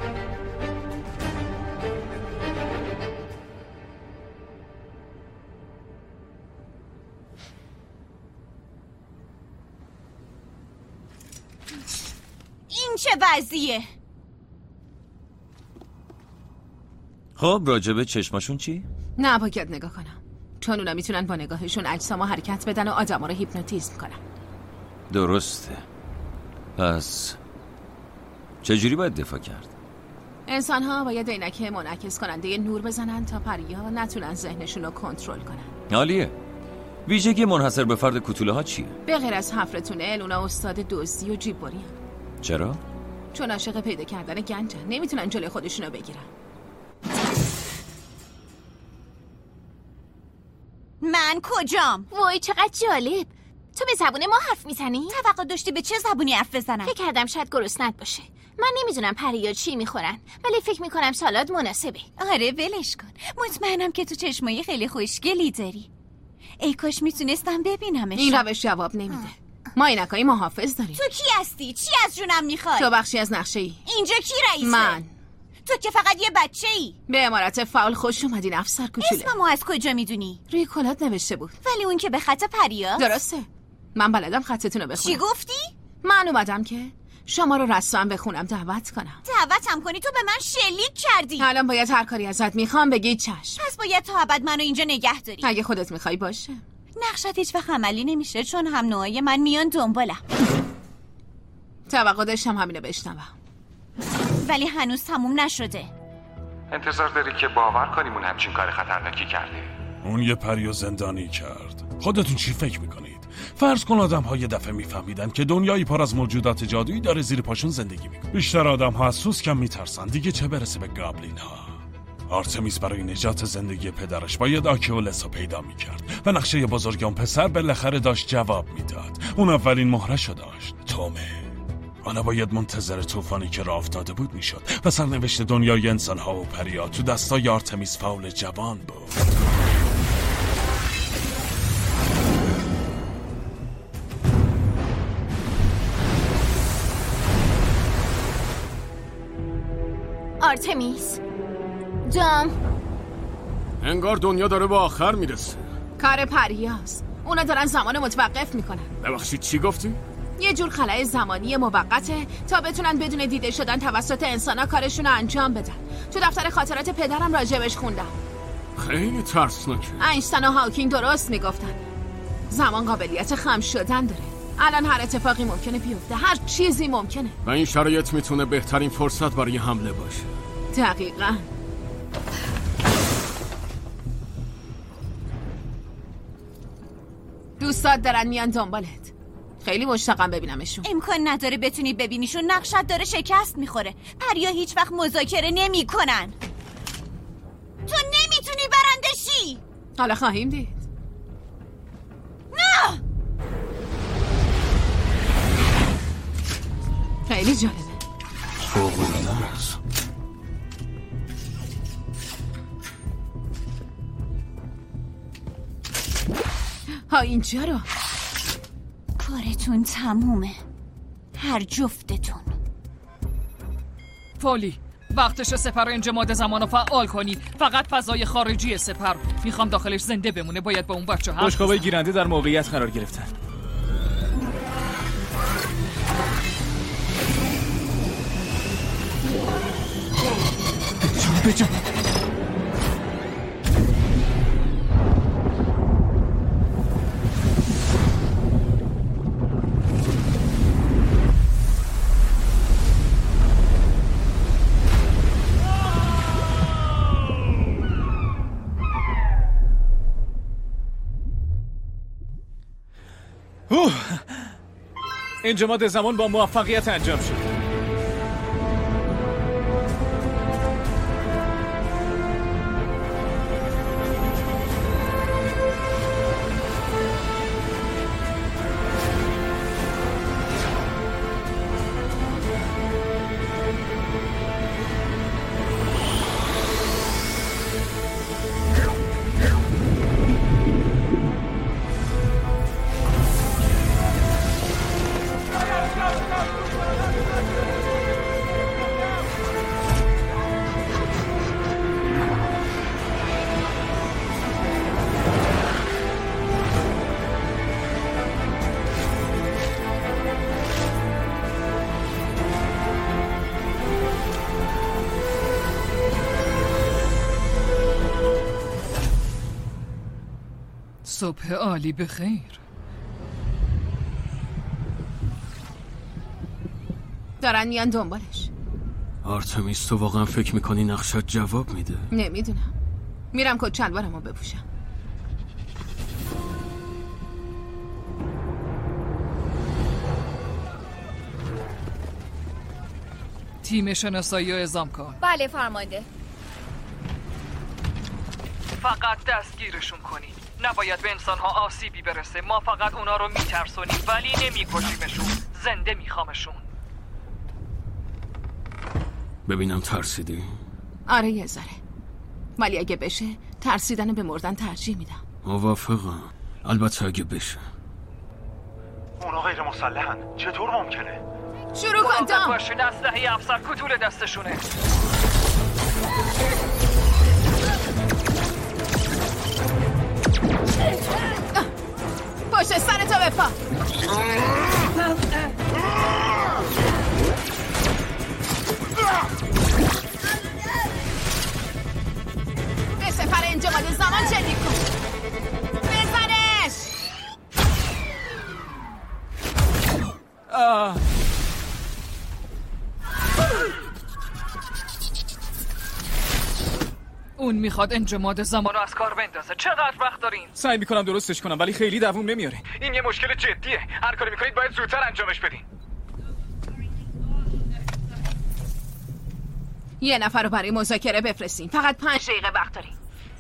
این چه وضعیه؟ خب راجبه چشماشون چی؟ نه باید نگاه کنم، چون اونا میتونن با نگاهشون اجسامو حرکت بدن و آدما رو هیپنوتیزم کنن. درسته. پس چجوری باید دفاع کرد؟ انسان‌ها باید عینک منعکس کننده نور بزنن تا پری‌ها نتونن ذهنشون رو کنترل کنن. عالیه. ویژگی منحصر به فرد کوتوله ها چیه؟ به غیر از حفر تونل، اونا استاد دزدی و جیببری هن. چرا؟ چون عاشق پیدا کردن گنجن، نمیتونن جلوی خودشونو بگیرن. من کجام؟ وای چقدر جالب. تو به زبون ما حرف میزنی؟ توقع داشتی به چه زبونی حرف بزنم؟ فکر کردم شاید گرسنت باشه. من نمیدونم پریا چی میخورن، ولی فکر میکنم سالاد مناسبه. آره ولش کن. مطمئنم که تو چشمایی خیلی خوشگلی داری. ای کاش میتونستم ببینمش. این روش جواب نمیده. ما اینکایی محافظ داریم. تو کی هستی؟ چی از جونم میخوای؟ تو بخشی از نقشه‌ای. اینجا کی رئیسه؟ من. تو که فقط یه بچه‌ای. به امارت فاول خوش اومدین افسر کوچولو. اسممو از کجا میدونی؟ روی کلات نوشته بود. ولی اون که به خط پریا. درسته. من بلدم خطتون رو بخونم. چی گفتی؟ من اومدم که شما رو رسما بخونم، دعوت کنم. دعوتم کنی؟ تو به من شلیک کردی. الان باید هر کاری ازت میخوام بگی چشم. پس باید تا ابد منو اینجا نگه داری. اگه خودت میخوای باشه. نقشت هیچ وقت عملی نمیشه چون هم نوعای من میان دنبالم. توقع داشتم همینو بشنوم. ولی هنوز تموم نشده. انتظار داری که باور کنیم اون همچین کار خطرناکی کرده؟ اون یه پریو زندانی کرد. خودتون چی فکر میکنید؟ فرض کن آدم ها یه دفعه میفهمیدن که دنیایی پر از موجودات جادویی داره زیر پاشون زندگی میکنه. بیشتر آدم ها از سوسکم میترسن، دیگه چه برسه به گابلین ها. آرتمیس برای نجات زندگی پدرش باید آکیولس رو پیدا میکرد و نقشه بزرگ اون پسر بالاخره داشت جواب میداد. اون اولین مهرشو داشت، تومه. آنها باید منتظر طوفانی که راه افتاده بود میشد و سرنوشت دنیای انسانها و پریا تو دستای آرتمیس فاول جوان بود. آرتمیس جام، انگار دنیا داره به آخر میرسه. کار پریاست. اونا دارن زمان متوقف میکنن. ببخشید چی گفتی؟ یه جور خلأ زمانی موقته تا بتونن بدون دیده شدن توسط انسانا کارشون رو انجام بدن. تو دفتر خاطرات پدرم راجبش خوندم. خیلی ترسناکه. اینشتین و هاوکینگ درست میگفتن. زمان قابلیت خم شدن داره. الان هر اتفاقی ممکنه بیفته، هر چیزی ممکنه. و این شرایط میتونه بهترین فرصت برای حمله باشه. دقیقاً. دوستات دارن میان دنبالت. خیلی مشتاقم ببینمشون. امکان نداره بتونی ببینیشون، نقشت داره شکست میخوره. پریا هیچ وقت مذاکره نمیکنن. تو نمیتونی برنده شی. حالا خواهیم دید. نه! خیلی جالبه. فوق‌العاده است. ها اینجا رو. کارتون تمومه، هر جفتتون. پولی، وقتش سپر انجماد زمان رو فعال کنی. فقط فضای خارجی سپر میخوام داخلش زنده بمونه. باید با اون بچه هم بشقابای گیرنده در موقعیت قرار گرفتن. بجا انجماد زمان با موفقیت انجام شد. صبح عالی بخیر. دارن میان دنبالش. آرتمیس، تو واقعا فکر میکنی نقشت جواب میده؟ نمیدونم. میرم کت شلوارمو بپوشم. تیم شناسایی و اعزام کن. بله فرمانده. فقط دستگیرشون کنید. نباید به انسانها آسیبی برسه. ما فقط اونا رو میترسونیم ولی نمیکشیمشون. زنده میخوامشون. ببینم ترسیدی؟ آره یه ذره. ولی اگه بشه ترسیدن به مردن ترجیح میدم. موافقم. البته اگه بشه. اونا غیر مسلحن. چطور ممکنه؟ شروع کن دام. باشین، اسلحه افسر کتول دستشونه. پشت سر تو بپا. به سفر انجماد زمان شدید کن. بزنش. اون میخواد انجماد زمان رو از کار بندازه. چقدر وقت دارین؟ سعی میکنم درستش کنم ولی خیلی دووم نمیاره. این یه مشکل جدیه. هر کاری میکنید باید زودتر انجامش بدین. یه نفر رو برای مذاکره بفرستین. فقط 5 دقیقه وقت دارین.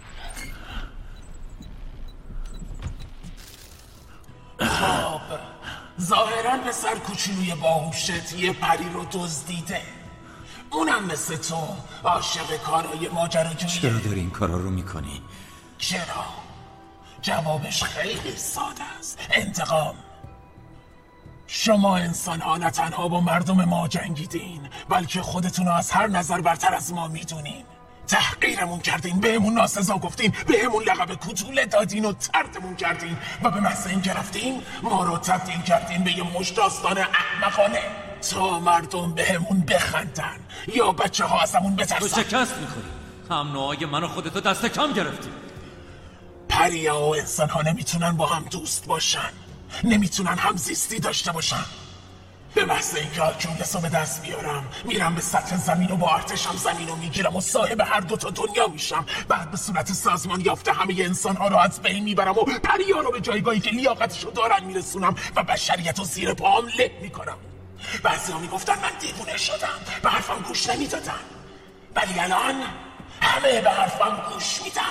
خب ظاهراً پسر کوچولوی باهوشت یه پری رو دزدیده. اونم مثل تو عاشق کارهای ماجراجویی. چرا داری این کارا رو میکنی؟ چرا؟ جوابش خیلی ساده است. انتقام. شما انسان ها نه تنها با مردم ما جنگیدین بلکه خودتون رو از هر نظر برتر از ما میدونین. تحقیرمون کردین، بهمون ناسزا گفتین، بهمون لقب کوتوله دادین و طردمون کردین و به محض این که رفتین ما رو تبدیل کردین به یه مشت داستان احمقانه تا مردم بهمون بخندن یا بچه ها ازمون بترسن. تو شکست میخوری. هم نوعای من و خودتو دست کم گرفتی. پریا و انسان ها نمیتونن با هم دوست باشن، نمیتونن همزیستی داشته باشن. به محض اینکه آکیولس رو به دست بیارم میرم به سطح زمین و با ارتشم زمین رو میگیرم و صاحب هر 2 تا دنیا میشم. بعد به صورت سازمان یافته همه انسان ها رو از بین میبرم و پریا رو به جایگاهی که لیاقتشو دارن میرسونم و بشریت رو زیر پاهم له میکنم. بعضی ها میگفتن من دیوونه شدم، به حرفم گوش نمیدادن، ولی الان همه به حرفم گوش میدن.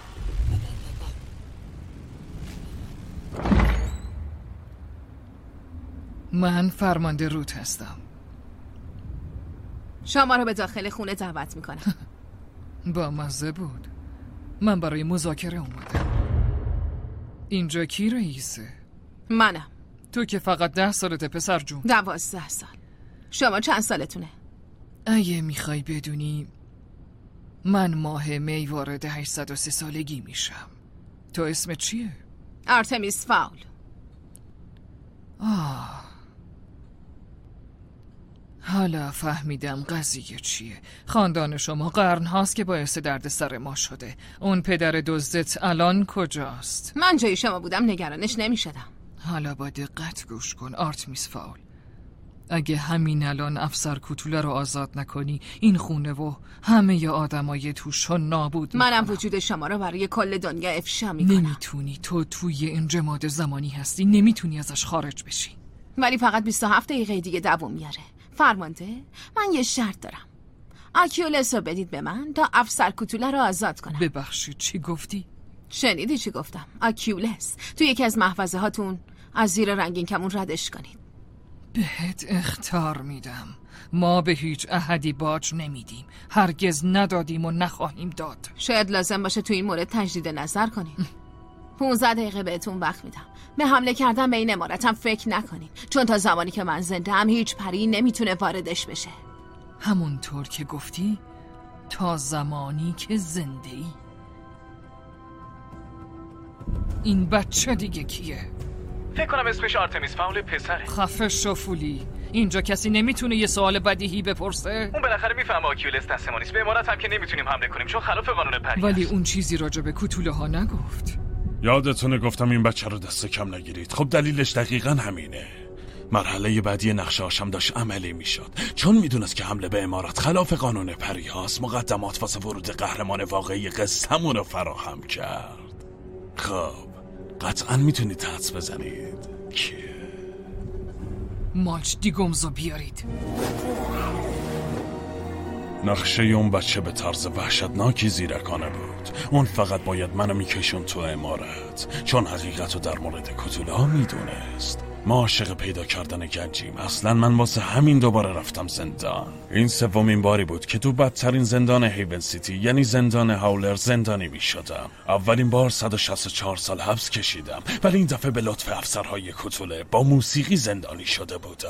من فرمانده روت هستم. شما رو به داخل خونه دعوت میکنم. با مزه بود. من برای مذاکره اومدم. اینجا کی رئیسه؟ منم. تو که فقط 10 سالته پسر جون. 12 سال. شما چند سالتونه؟ اگه میخوای بدونی من ماه می وارد 803 سالگی میشم. تو اسمت چیه؟ آرتمیس فاول. حالا فهمیدم قضیه چیه. خاندان شما قرن هاست که باعث درد سر ما شده. اون پدر دزدت الان کجاست؟ من جای شما بودم نگرانش نمی شدم. حالا با دقت گوش کن آرتمیس فاول. اگه همین الان افسر کوتوله رو آزاد نکنی این خونه و همه آدمای توش نابود منم وجود شما رو برای کل دنیا افشا میکنم. نمیتونی. تو توی انجماد زمانی هستی، نمیتونی ازش خارج بشی. ولی فقط 27 دقیقه دیگه دوام میاره. فرمانده من یه شرط دارم. آکیولس رو بدید به من تا افسر کوتوله رو آزاد کنم. ببخشید چی گفتی؟ شنیدی چی گفتم؟ آکیولس تو یکی از محفظه هاتون از زیر رنگین کمون ردش کنید. بهت اخطار میدم. ما به هیچ احدی باج نمیدیم، هرگز ندادیم و نخواهیم داد. شاید لازم باشه تو این مورد تجدید نظر کنیم. 15 دقیقه بهتون وقت میدم. به حمله کردن به این عمارتم فکر نکنین، چون تا زمانی که من زنده هم هیچ پری نمیتونه واردش بشه. همونطور که گفتی تا زمانی که زنده ای. این بچه دیگه کیه؟ فکر کنم اسمش آرتمیس فاول پسره. خفه شو فولی. اینجا کسی نمیتونه یه سوال بدیهی بپرسه؟ اون بالاخره میفهمه آکیولس دست ما نیست. به امارت هم که نمیتونیم حمله کنیم چون خلاف قانون پری. ولی اون چیزی راجع به کوتوله ها نگفت. یادتونه گفتم این بچه رو دست کم نگیرید. خب دلیلش دقیقاً همینه. مرحله بعدی نقشه هاشم داشت عملی میشد، چون میدونست که حمله به امارات خلاف قانون پری هاست. مقدمات واسه ورود قهرمان واقعی قصه‌مون رو فراهم کرد. خب قطعاً میتونید حدس بزنید که مالچ دیگومزو بیارید. نقشه اون بچه به طرز وحشتناکی زیرکانه بود. اون فقط باید منو میکشون تو امارت، چون حقیقتو در مورد کوتوله ها میدونست. ما عاشق پیدا کردن گنجیم. اصلا من واسه همین دوباره رفتم زندان. این 3مین باری بود که تو بدترین زندان هیون سیتی یعنی زندان هاولر زندانی میشدم. اولین بار 164 سال حبس کشیدم، ولی این دفعه به لطف افسرهای کوتوله با موسیقی زندانی شده بودم.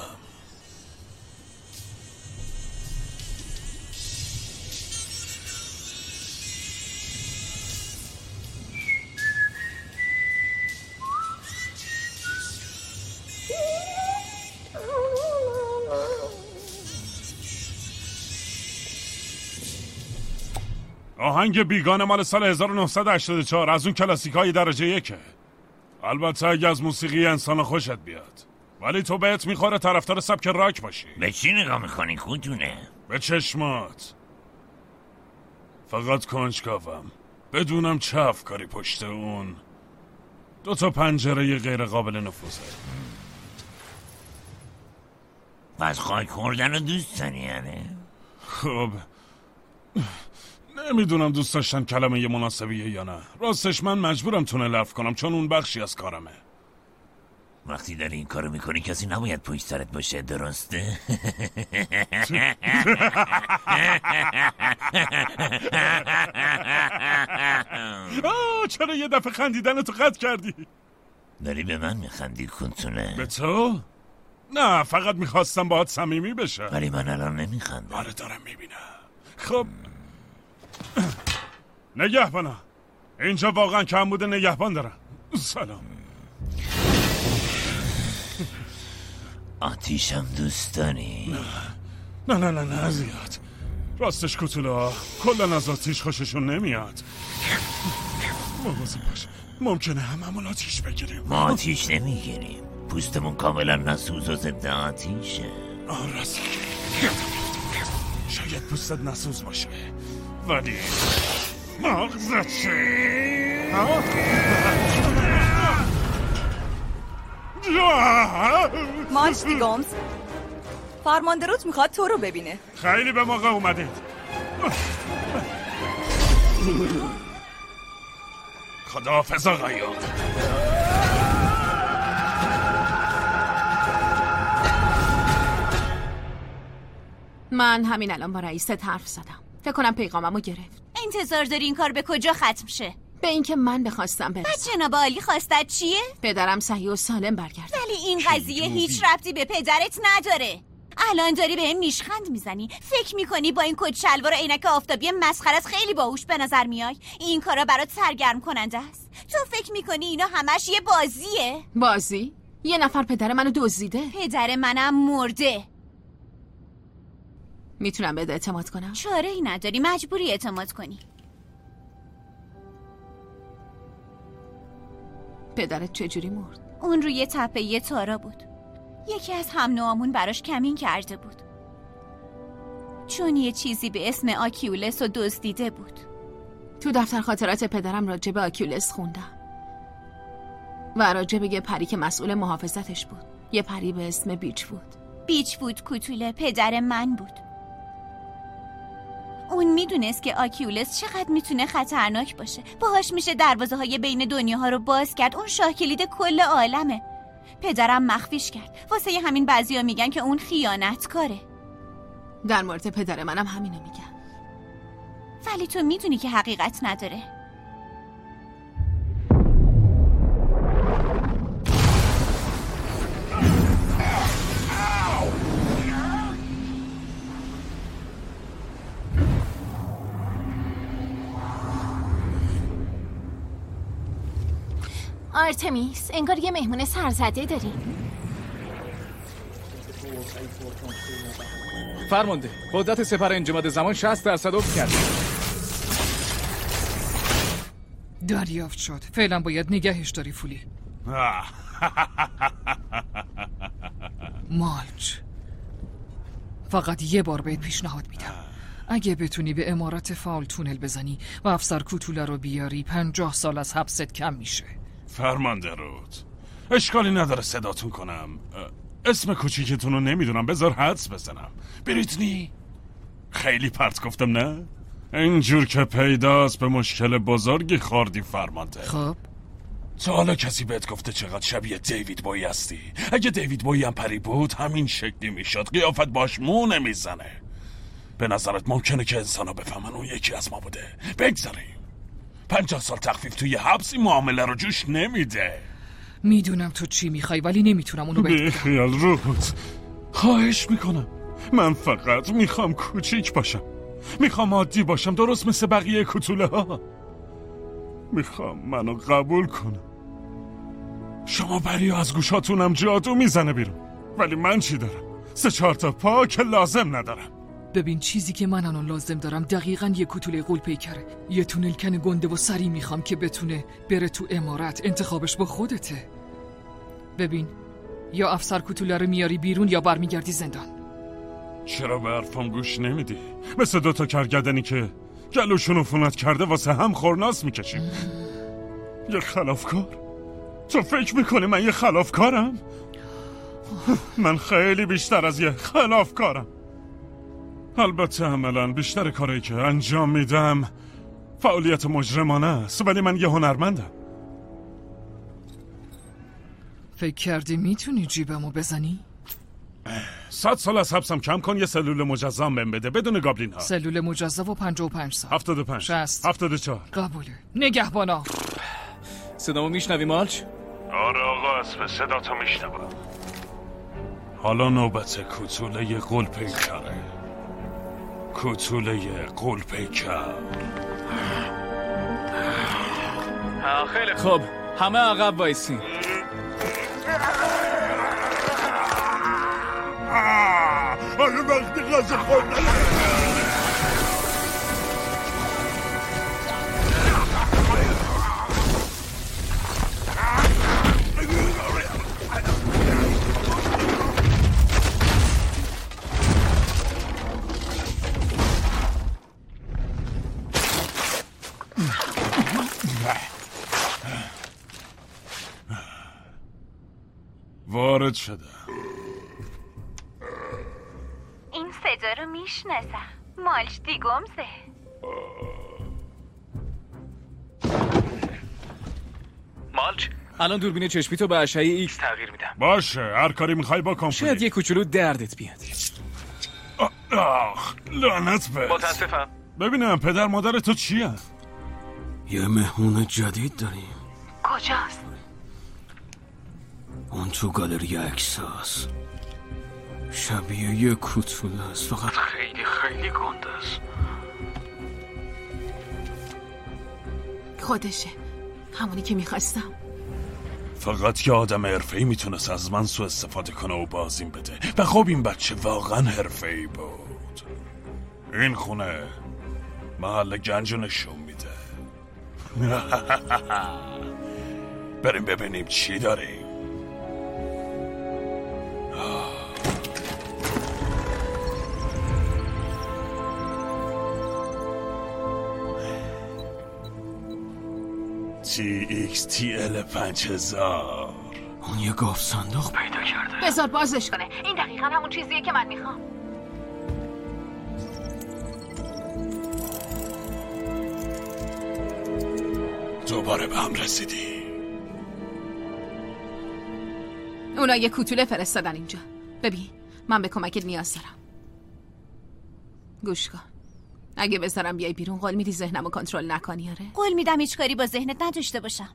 آهنگ بیگانه مال سال 1984 از اون کلاسیکای درجه 1. البته اگه از موسیقی انسان خوشت بیاد. ولی تو بهت میخوره طرفدار سبک راک باشی. به چی نگاه میکنی کوتونه؟ به چشمات. فقط کنجکاوم بدونم چه افکاری پشت اون 2 پنجره غیر قابل نفوذه. پس خاک خوردن رو دوست داری یعنی؟ خب نمیدونم دوست داشتن کلمه یه مناسبیه یا نه. راستش من مجبورم تونه لف کنم چون اون بخشی از کارمه. وقتی داری این کارو میکنی کسی نباید پشت سرت باشه، درسته؟ چرا یه دفعه خندیدنتو قطع کردی؟ داری به من میخندی کنتونه؟ به تو؟ نه فقط میخواستم باهات صمیمی بشه. ولی من الان نمیخندم. آره دارم میبینم. خب نگهبانا اینجا واقعا کمبود نگهبان دارن. سلام. آتیشم دوست داری؟ نه زیاد. راستش کوتولا کلا از آتیش خوششون نمیاد. مواظب باش ممکنه هممون آتیش بگیریم. ما آتیش نمیگیریم، پوستمون کاملا نسوز و ضد آتیشه. راست شاید پوستت نسوز باشه ولی مغزت چه؟ مالچ دیگامز فرماندروت میخواد تو رو ببینه. خیلی به موقع اومدید. خداحافظ آقایان. من همین الان با رئیست حرف زدم. فکر کنم پیغاممو گرفت. انتظار داری این کار به کجا ختم شه؟ به اینکه من بخواستم برسم. بعد جناب عالی خواستت چیه؟ پدرم صحیح و سالم برگرده. ولی این قضیه هیچ ربطی به پدرت نداره. الان داری بهم نیشخند میزنی. فکر میکنی با این کت شلوار و عینک آفتابی مسخرت خیلی باهوش به نظر میای؟ این کارا برات سرگرم کننده است. تو فکر میکنی اینا همش یه بازیه؟ بازی؟ یه نفر پدر منو دزدیده. پدر منم مرده. میتونم بهت اعتماد کنم؟ چاره ای نداری، مجبوری اعتماد کنی. پدرت چجوری مرد؟ اون روی تپه یه تارا بود. یکی از هم نوامون براش کمین کرده بود چون یه چیزی به اسم آکیولس رو دزدیده بود. تو دفتر خاطرات پدرم راجع به آکیولس خوندم و راجع به یه پری که مسئول محافظتش بود. یه پری به اسم بیچ بود کوتوله پدر من بود. اون میدونست که آکیولس چقدر میتونه خطرناک باشه. باهاش میشه دروازه های بین دنیاها رو باز کرد. اون شاه کلید کل عالمه. پدرم مخفیش کرد. واسه همین بعضیا میگن که اون خیانتکاره. در مورد پدر منم همینو میگن. ولی تو میدونی که حقیقت نداره. آرتمیس انگار یه مهمون سرزده داری. فرمانده قدرت سپر انجماد زمان 60% افت کرد. دریافت شد. فعلا باید نگهش داری فولی. مالچ فقط یه بار بهت پیشنهاد میدم. اگه بتونی به امارت فاول تونل بزنی و افسر کوتوله رو بیاری 50 سال از حبست کم میشه. فرمانده رود اشکالی نداره صداتون کنم. اسم کوچیکتون رو نمیدونم، بذار حدس بزنم. بریتنی؟ خیلی پرت گفتم نه؟ اینجور که پیداست به مشکل بزرگی خوردی فرمانده. خب تا حالا کسی بهت گفته چقدر شبیه دیوید بویی هستی؟ اگه دیوید بویی هم پری بود همین شکلی میشد. قیافت باش مو نمیزنه. به نظرت ممکنه که انسانا بفهمن اون یکی از ما بوده؟ بگذاریم 50 سال تخفیف توی حبس این معامله رو جوش نمیده. میدونم تو چی میخوای ولی نمیتونم اونو بگم. بیخیال رود خواهش میکنم. من فقط میخوام کوچیک باشم. میخوام عادی باشم درست مثل بقیه کوتوله ها. میخوام منو قبول کنم. شما بریا از گوشاتونم جادو میزنه بیرون ولی من چی دارم؟ 3-4 تا پا که لازم ندارم. ببین چیزی که من الان لازم دارم دقیقاً یه کوتوله غول پیکره. یه تونلکن گنده و سری میخوام که بتونه بره تو امارت. انتخابش با خودته. ببین یا افسر کوتوله رو میاری بیرون یا برمیگردی زندان. چرا به حرفم گوش نمیدی؟ مثل 2 تا کرگدنی که گلوشون عفونت کرده واسه هم خورناس میکشیم. یه خلافکار؟ تو فکر میکنی من یه خلافکارم؟ من خیلی بیشتر از یه خلافکارم. البته عملاً بیشتر کاری که انجام میدم فعالیت مجرمانه است، ولی من یه هنرمندم. فکر کردی میتونی جیبمو بزنی؟ 100 سال از حبسم کم کن، یه سلول مجزا بهم بده بدون گابلین ها. سلول مجزا و 55 سال. 75 60 74 قبوله. نگهبانا صدامو میشنوی مالچ؟ آره آقا اسم صدا تو میشنوم. حالا نوبت کوتوله قولپیکره. کوتوله قولپیکر. خیلی خوب، همه عقب وایسین. آره وقتی غذا خوردن وارد شده. این صدا رو میشناسم. مالچ دیگومزه. مالچ الان دوربین چشمی تو به اشعه ایکس تغییر میدم. باشه هر کاری میخوای بکن. شاید یه کوچولو دردت بیاد. لعنت بهت. متاسفم. ببینم پدر مادر تو چیه؟ یه مهمون جدید داریم. کجاست؟ اون تو گالری عکساست. شبیه یه کوتوله است، فقط خیلی خیلی گنده است. خودشه، همونی که میخواستم. فقط یه آدم حرفه‌ای میتونست از من سوء استفاده کنه و بازیم بده. و خب این بچه واقعا حرفه‌ای بود. این خونه محل گنج نشون میده. بریم ببینیم چی داریم. TXTL 5000. اون یه گاف صندوق پیدا کرده. بذار بازش کنه. این دقیقا همون چیزیه که من میخوام. دوباره به هم رسیدی. اونا یه کوتوله فرستادن اینجا. ببین من به کمکت نیاز دارم. گوش کن. اگه بذارم بیای بیرون قول میدی ذهنمو کنترل نکنی؟ آره قول میدم هیچ کاری با ذهنت نداشته باشم.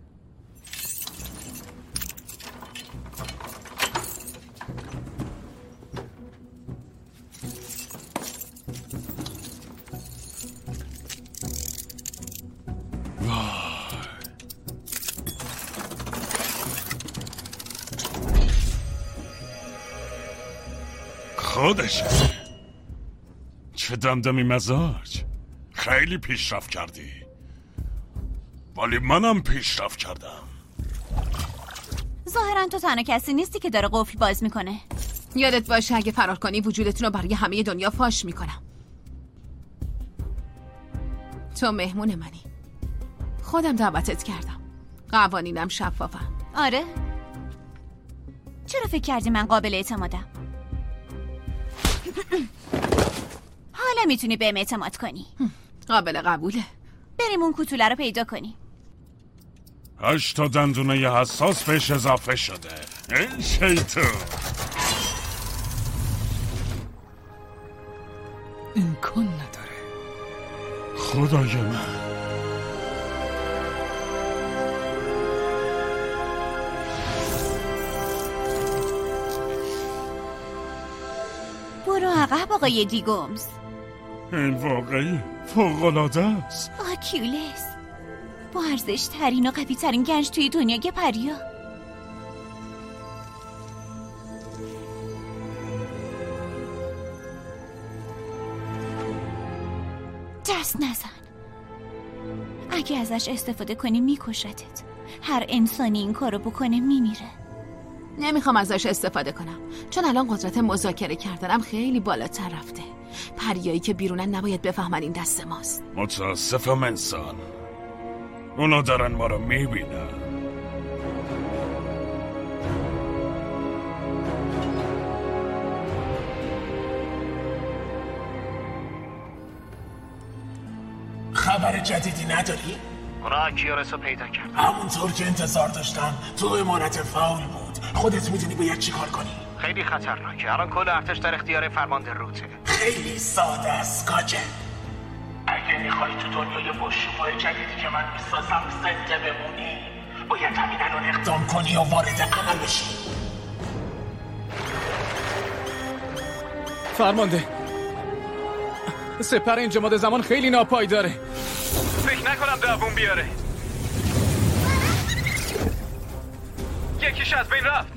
خودشه. چه دمدمی مزاج. خیلی پیشرفت کردی. ولی منم پیشرفت کردم. ظاهرا تو تنها کسی نیستی که داره قفل باز میکنه. یادت باشه اگه فرار کنی وجودتون رو برای همه دنیا فاش میکنم. تو مهمون منی. خودم دعوتت کردم. قوانینم شفافم. آره؟ چرا فکر کردی من قابل اعتمادم؟ حالا میتونی بهم اعتماد کنی. قابل قبوله. بریم اون کوتوله رو پیدا کنی. 8 تا دندونه حساس بهش اضافه شده. این شیطون امکان نداره. خدای من. برو عقب آقای دیگومز. این واقعی فوق‌العاده است. آکیولس با ارزش ترین و قوی ترین گنج توی دنیای پریا. دست نزن. اگه ازش استفاده کنی میکشتت. هر انسانی این کارو بکنه میمیره. نمیخوام ازش استفاده کنم چون الان قدرت مذاکره کردنم خیلی بالاتر رفته. پریایی که بیرونن نباید بفهمن این دست ماست. متاسفم انسان. اونا دارن ما رو میبینن. خبر جدیدی نداری؟ اونا آکیورس رو پیدا کرد. همونطور که انتظار داشتم تو امارت فاول بود. خودت میدونی باید چی کار کنی؟ خیلی خطرناکه. الان کل ارتش در اختیار فرمانده روته. خیلی ساده است کاجن. اگه میخوای تو دنیای باشوهای جدیدی که من میسازم زنده بمونی باید همین الان اقدام کنی و وارد عمل بشی. فرمانده، سپر انجماد زمان خیلی ناپایداره. فکر نکنم دووم بیاره. یکیش از بین رفت.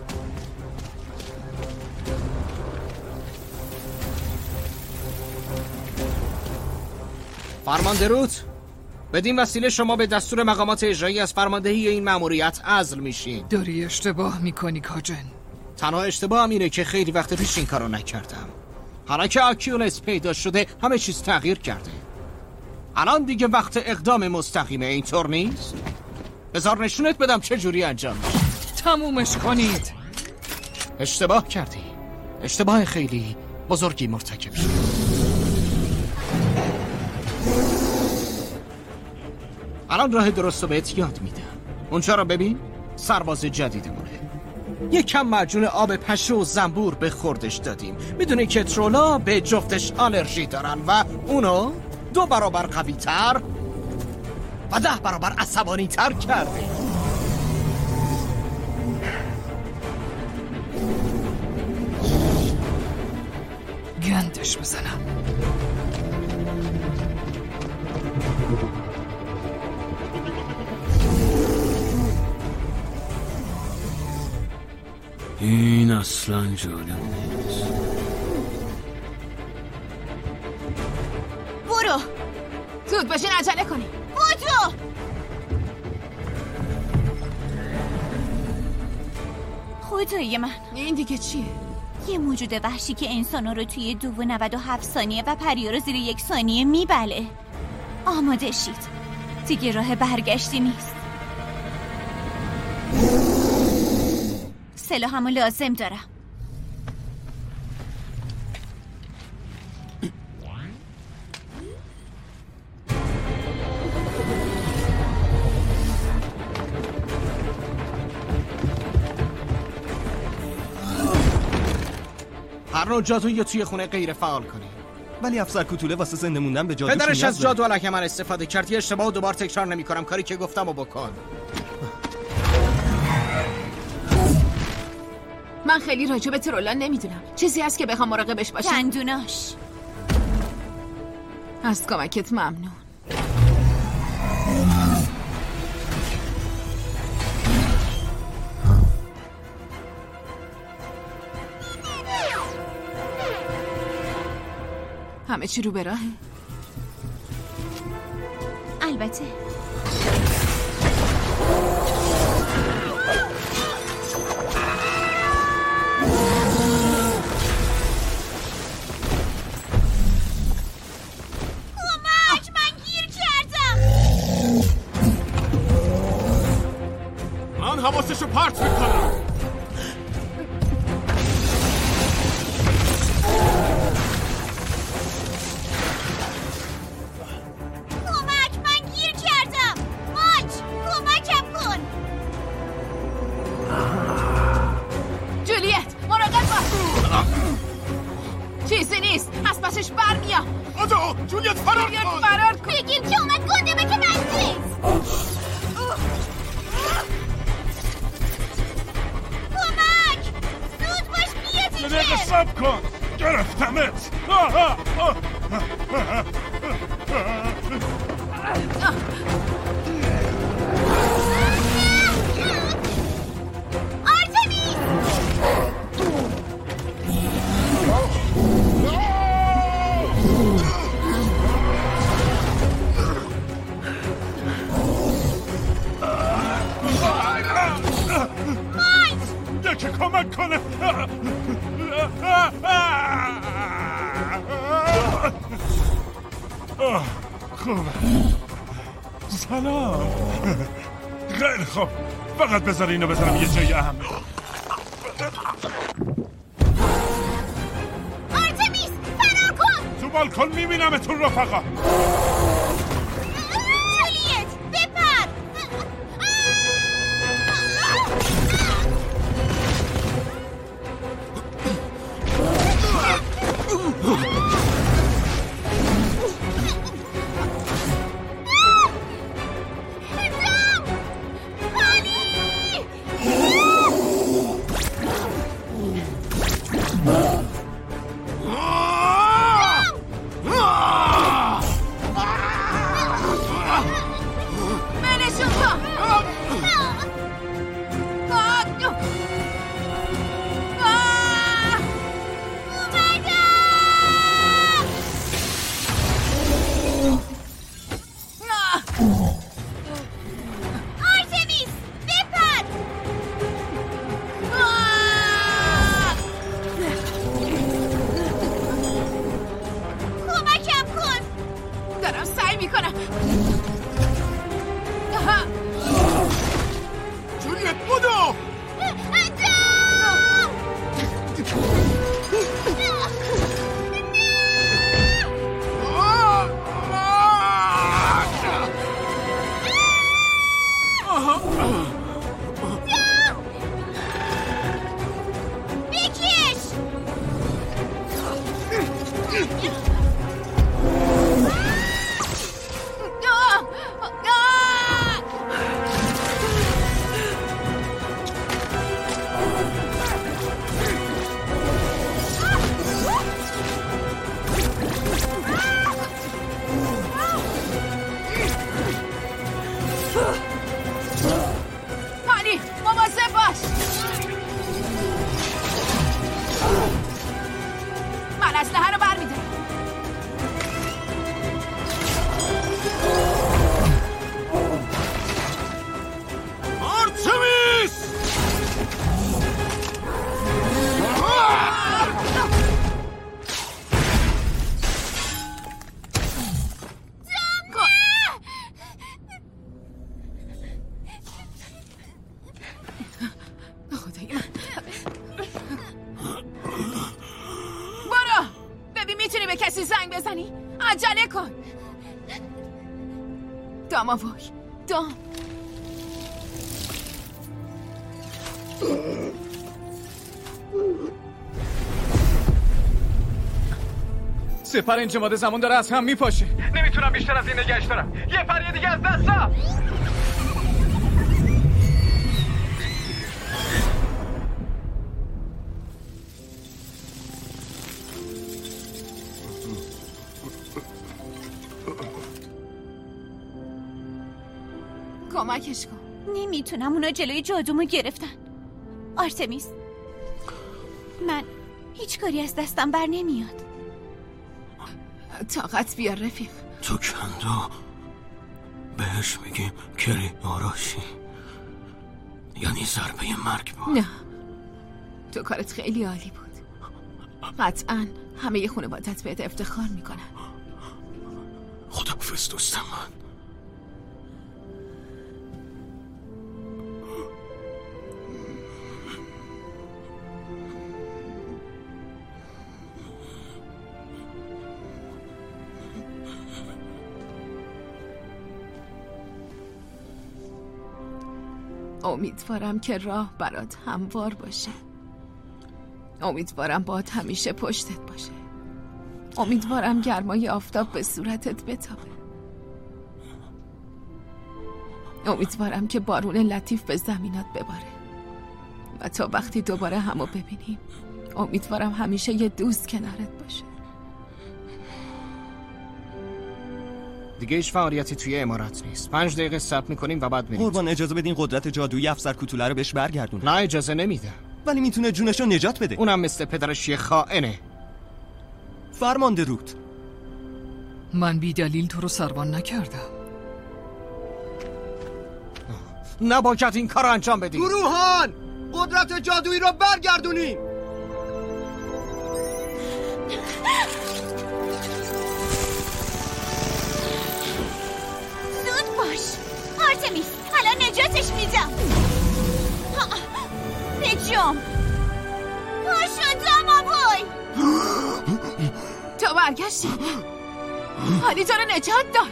فرمانده روت، بدین وسیله شما به دستور مقامات اجرایی از فرماندهی این مأموریت عزل میشین. داری اشتباه میکنی کاجن. تنها اشتباهم اینه که خیلی وقت پیش این کارو نکردم. حالا که آکیولس پیدا شده همه چیز تغییر کرده. الان دیگه وقت اقدام مستقیمه، اینطور نیست؟ بذار نشونت بدم چه جوری انجام میشه. تمومش کنید. اشتباه کردی. اشتباه خیلی بزرگی مرتکب شد. الان راه درست رو بهت یاد میدم. اونجا رو ببین، سرباز جدیدمونه. یک کم معجون آب پشه و زنبور به خوردش دادیم. میدونی که ترولا به جفتش آلرژی دارن و اونو 2 برابر قوی تر و 10 برابر عصبانی تر کرده. گندش بزنم. این اصلا جالب نیست. برو زود باشین عجله کنی. برو خدای من، این دیگه چیه؟ یه موجود وحشی که انسانا رو توی 2.97 ثانیه و پریا رو زیر 1 ثانیه میبله. آماده شید، دیگه راه برگشتی نیست. سلاحمو لازم دارم. هر نوع جادویی توی خونه غیر فعال کنی. ولی افسر کوتوله واسه زنده موندن به جادو پدرش از جادو علیه من استفاده کرد. یه اشتباه دوبار تکرار نمی‌کنم. کاری که گفتم رو بکن. من خیلی راجع به ترولا نمیدونم. چیزی هست که بخوام مراقبش باشم؟ دندوناش. از کمکت ممنون. همه چی رو به راهه؟ البته. حواسشو پرت میکنم. کمک، من گیر کردم. ماچ، کمکم کن. جولیت، مراقب باش. چیزی نیست، از پسش برمیام. آجا، جولیت فرار کن. فرار کن. بگیم که اومد گنده به که مستیز. دقیقه سب کن. گرفتمت. آرتمیس! نکنه. خوبه. سلام. خیلی خوب. فقط بذار اینو بذارم یه جای اهم. آرتمیس فرار کن. تو بالکن میبینمتون رفقا. جولیت بپر. سپر انجماد زمان داره از هم میپاشه. نمیتونم بیشتر از این نگهش دارم. یه پریه دیگه از دست رفت. کمکش کن. نمیتونم، اونا جلوی جادومو گرفتن. آرتمیس، من هیچ کاری از دستم بر نمیاد. طاقت بیار رفیق. تو کندو بهش میگیم کری آراشی، یعنی ضربه مرگ بود. نه، تو کارت خیلی عالی بود. قطعا همه ی خانوادت بهت افتخار میکنن. خداحافظ دوستم من. امیدوارم که راه برات هموار باشه. امیدوارم باهات همیشه پشتت باشه. امیدوارم گرمای آفتاب به صورتت بتابه. امیدوارم که بارون لطیف به زمینات بباره و تا وقتی دوباره همو ببینیم امیدوارم همیشه یه دوست کنارت باشه. دیگه هیچ فعالیتی توی امارت نیست. 5 دقیقه صبر میکنیم و بعد میریم. قربان اجازه بدین قدرت جادویی افسر کوتوله رو بهش برگردونه. نه اجازه نمیده. ولی میتونه جونش رو نجات بده. اونم مثل پدرش یه خائنه. فرمانده روت، من بی دلیل تو رو سربان نکردم. نباید این کار رو انجام بدی. گروهان قدرت جادویی رو برگردونیم. زود باش آرتمیس، الان نجاتش میدم. بجام پاشو داماوی. تو برگشتی، حالی تو رو نجات داد.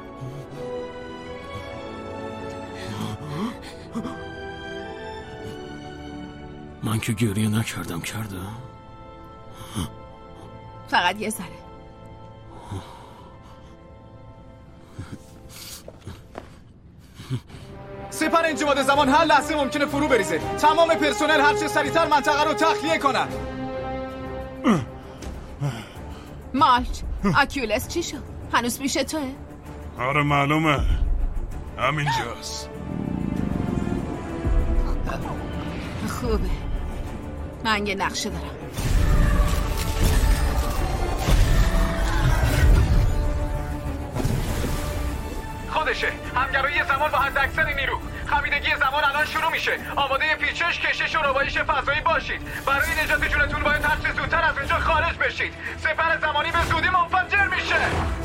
من که گریه نکردم، کردم؟ فقط یه ذره. سپر انجماد زمان هر لحظه ممکنه فرو بریزه. تمام پرسنل هر چه سریعتر منطقه رو تخلیه کنن. مارچ، آکیولس چی شد؟ هنوز پیش توه؟ آره معلومه، همینجاست. خوبه، من یه نقشه دارم. خودشه، همگرایی زمان با حداکثر نیرو. خمیدگی زمان الان شروع میشه. آماده پیچش، کشش و ربایش فضایی باشید. برای نجات جونتون باید هر چه زودتر از اینجا خارج بشید. سپر زمانی به زودی منفجر میشه.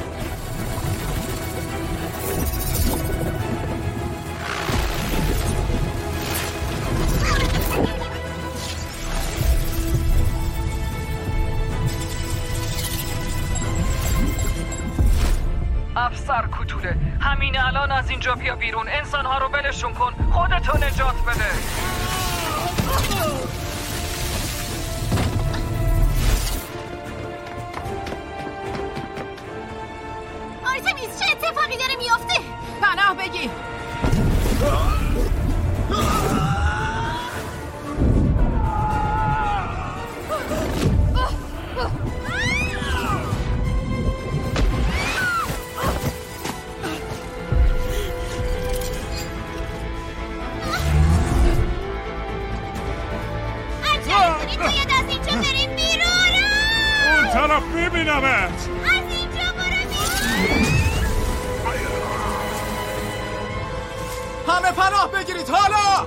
افسر کوتوله، همین الان از اینجا بیا بیرون. انسانها رو ولشون کن، خودتو نجات بده. آرتمیس چه اتفاقی داره میافته؟ پناه بگیر. باید از اینجا بریم بیرون. اون طرف میبینمت. از اینجا برو بیرون. همه پناه بگیرید حالا.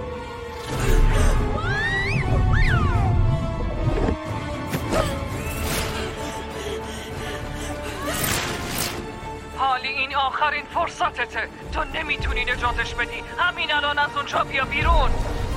حالی این آخرین فرصتته. تو نمیتونی نجاتش بدی. همین الان از اونجا بیا بیرون.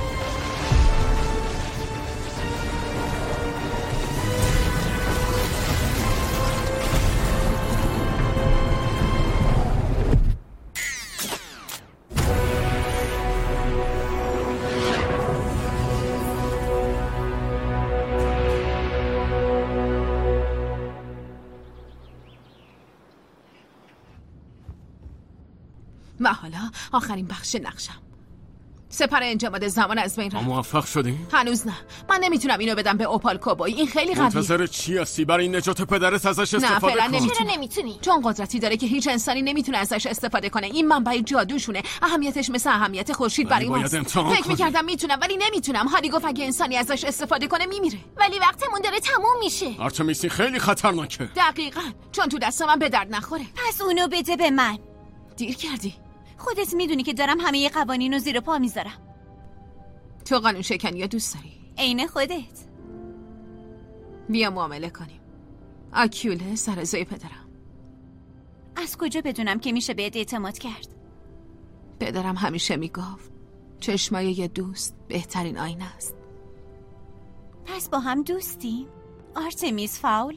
و حالا آخرین بخش نقشم. سپر انجماد زمان از بین رفت. موفق شدیم؟ هنوز نه. من نمیتونم اینو بدم به اوپال کوبوی. این خیلی قویه. منتظر چی هستی؟ برای نجات پدرت ازش استفاده کن. نه چرا نمیتونی؟ چون قدرتی داره که هیچ انسانی نمیتونه ازش استفاده کنه. این منبع جادوشونه. اهمیتش مثل اهمیت خورشید برای ماست. فکر میکردم میتونم ولی نمیتونم. حالی گفت اگه انسانی ازش استفاده کنه میمیره. ولی وقتمون داره تموم میشه. آرتمیس خیلی خطرناکه. دقیقاً. چون تو دست من به درد نخوره. پس اونو بده به من. دیر کردی. خودت میدونی که دارم همه قوانین رو زیر پا میذارم. تو قانون شکنی دوست داری؟ عین خودت. بیا معامله کنیم. آکیوله سرزوی پدرم. از کجا بدونم که میشه بهت اعتماد کرد؟ پدرم همیشه میگفت چشمای یه دوست بهترین آینه است. پس با هم دوستیم؟ آرتمیس فاول؟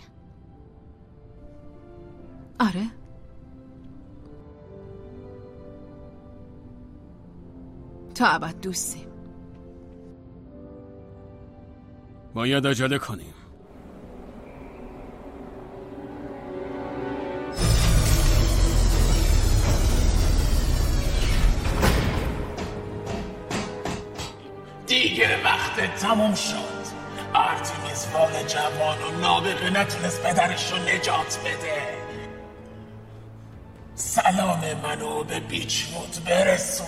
آره. تا ابد دوستیم. باید عجله کنیم. دیگه وقت تموم شد. آرتمیس فاول جوان و نابغه نتونست پدرش رو نجات بده. سلام منو به بیچموت برسون.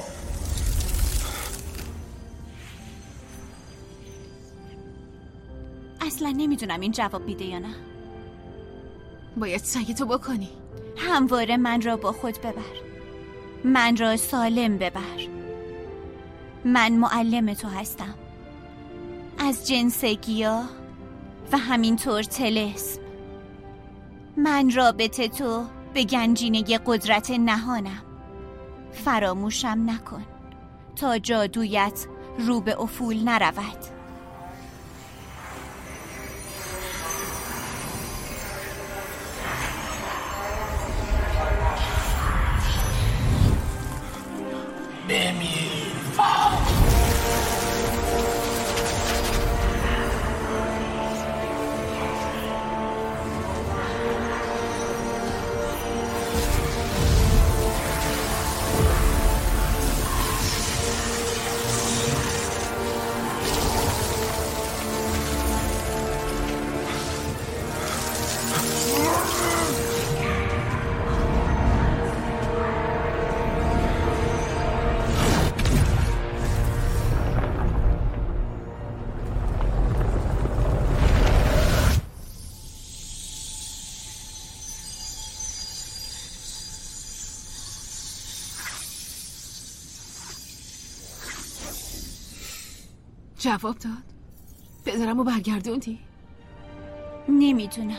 اصلا نمیدونم این جواب میده یا نه. باید سعیتو بکنی. همواره من را با خود ببر. من را سالم ببر. من معلم تو هستم. از جنس گیاه و همینطور طلسم. من رابطه تو به گنجینه قدرت نهانم. فراموشم نکن تا جادویت رو به افول نرود. بمیر جواب داد؟ پدرمو برگردوندی؟ نمیدونم.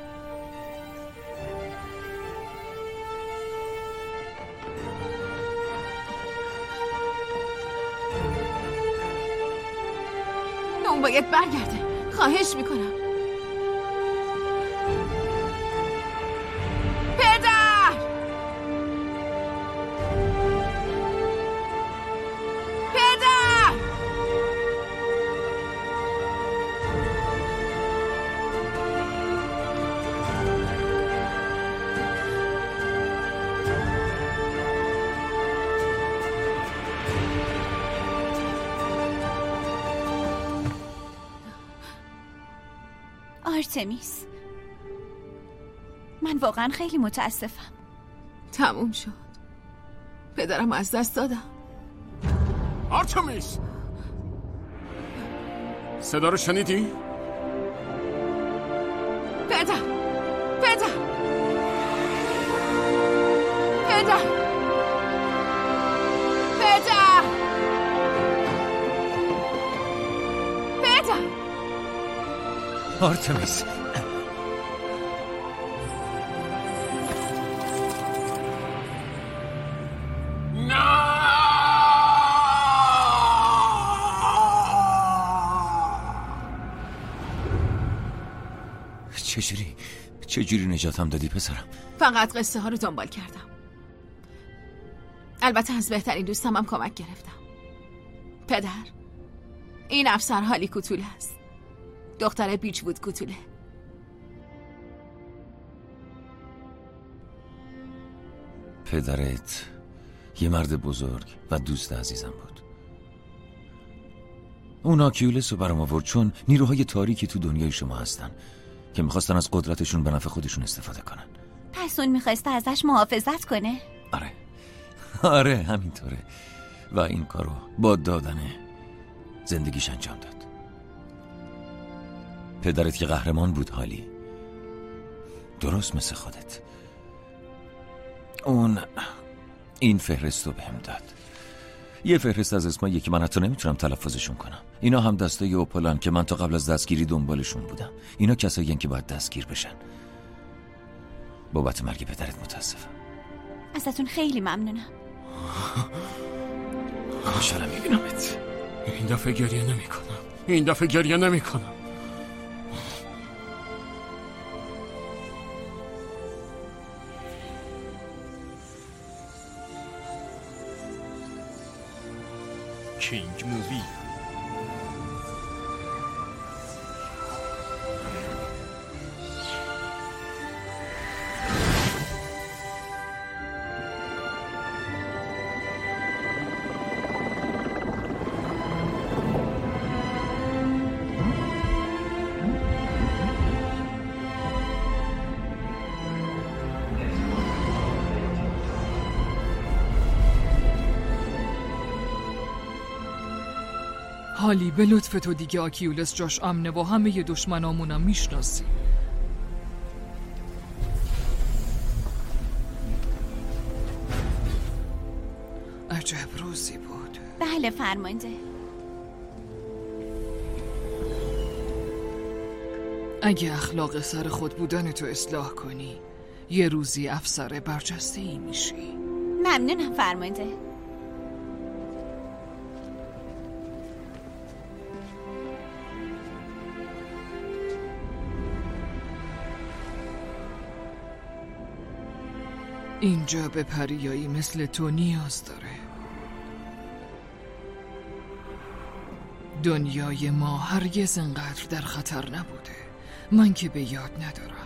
اون باید برگرده. خواهش میکنم. پدر! پدر! آرتمیس، من واقعا خیلی متاسفم. تموم شد. پدرم از دست دادم. آرتمیس، صدا رو شنیدی؟ پدر! پدر! پدر! پدر! پدر! آرتمیس، چجوری نجاتم دادی پسرم؟ فقط قصه ها رو دنبال کردم. البته از بهترین دوستم هم کمک گرفتم. پدر، این افسر هالی کوتوله است. دختر بیچوود کوتوله. پدرت یه مرد بزرگ و دوست عزیزم بود. اون آکیولس رو برام آورد چون نیروهای تاریکی تو دنیای شما هستن که میخواستن از قدرتشون به نفع خودشون استفاده کنن. پس اون میخواسته ازش محافظت کنه؟ آره همینطوره. و این کارو با دادن زندگیش انجام داد. پدرت که قهرمان بود هالی، درست مثل خودت. اون این فهرست رو بهم داد. یه فهرست از اسمایی که من حتی نمیتونم تلفظشون کنم. اینا هم دستای اوپولان که من تا قبل از دستگیری دنبالشون بودم. اینا کسایی هستن که باید دستگیر بشن. بابت مرگ پدرت متاسفم. ازتون خیلی ممنونم. خوشحالم میبینمت. این دفعه گریه نمی کنم. کینگ مووی. حالی به لطف تو دیگه آکیولس جاش امنه و همه ی دشمنامونم میشناسی. عجب روزی بود. بله فرمانده. اگه اخلاق سر خود بودن تو اصلاح کنی یه روزی افسر برجسته‌ای میشی. ممنونم فرمانده. اینجا به پریایی مثل تو نیاز داره. دنیای ما هرگز انقدر در خطر نبوده. من که به یاد ندارم.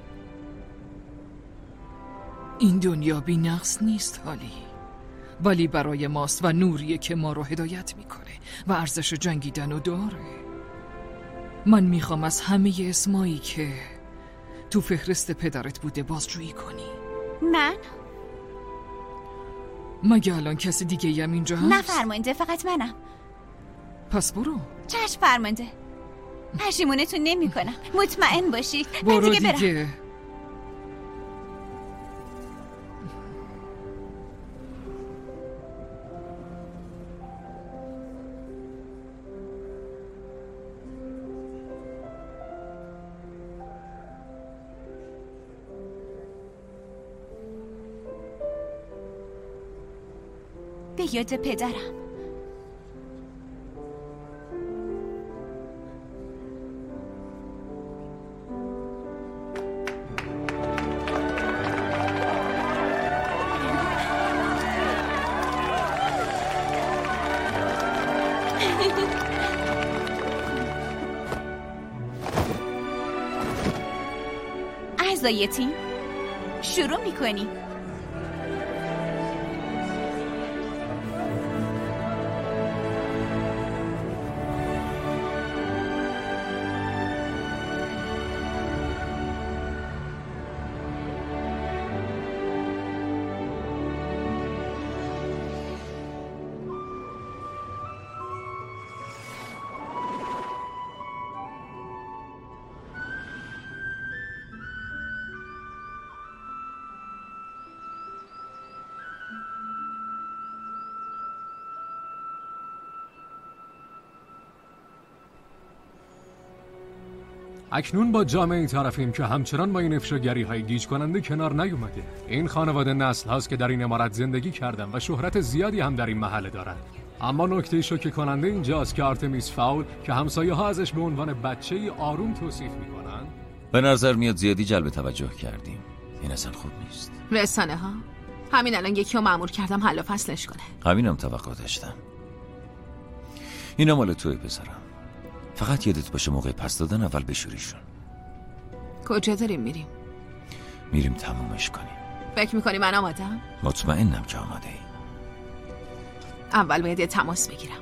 این دنیا بی نقص نیست حالی، ولی برای ماست و نوریه که ما رو هدایت میکنه و ارزش جنگیدن رو داره. من میخوام از همه اسمایی که تو فهرست پدرت بوده بازجویی کنی. من؟ مگه الان کسی دیگه هم اینجا هست؟ نه فرمانده، فقط منم. پس برو. چشم فرمانده، پشیمونتون نمی کنم. مطمئن باشید. برو دیگه برم. دیگه. به یاد پدرم. اعضای تیم شروع میکنی. اکنون با جامعه طرفیم که همچنان با این افشاگری های گیج کننده کنار نیومده. این خانواده نسل هاست که در این عمارت زندگی کردن و شهرت زیادی هم در این محله دارن. اما نکته شوکه کننده اینجاست که آرتمیس فاول که همسایه ها ازش به عنوان بچه‌ای آروم توصیف میکنن، به نظر میاد زیادی جلب توجه کردیم. این اصلا خوب نیست. رسانه ها همین الان یکی رو مأمور کردم حل و فصلش کنه. همینم توقع داشتم. اینا مال توی پسرم. فقط یادت باشه موقع پس دادن اول بشوریشون. کجا داریم میریم؟ میریم تمومش کنیم. فکر میکنی من آمادم؟ مطمئنم که آماده ای. اول باید یه تماس بگیرم.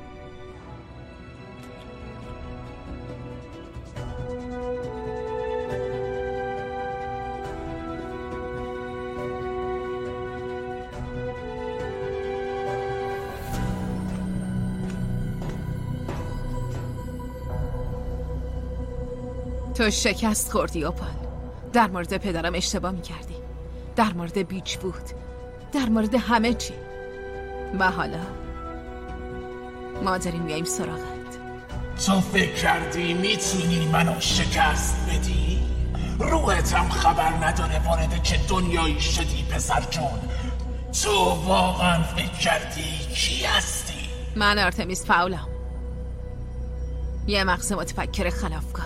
تو شکست خوردی اوپال. در مورد پدرم اشتباه میکردی، در مورد بیچ بود، در مورد همه چی. و حالا ما داریم میاییم سراغت. تو فکر کردی میتونی منو شکست بدی؟ روحت هم خبر نداره وارد چه دنیایی شدی پسر جون. تو واقعا فکر کردی کی هستی؟ من آرتمیس فاولم، یه مغز متفکر خلافکار.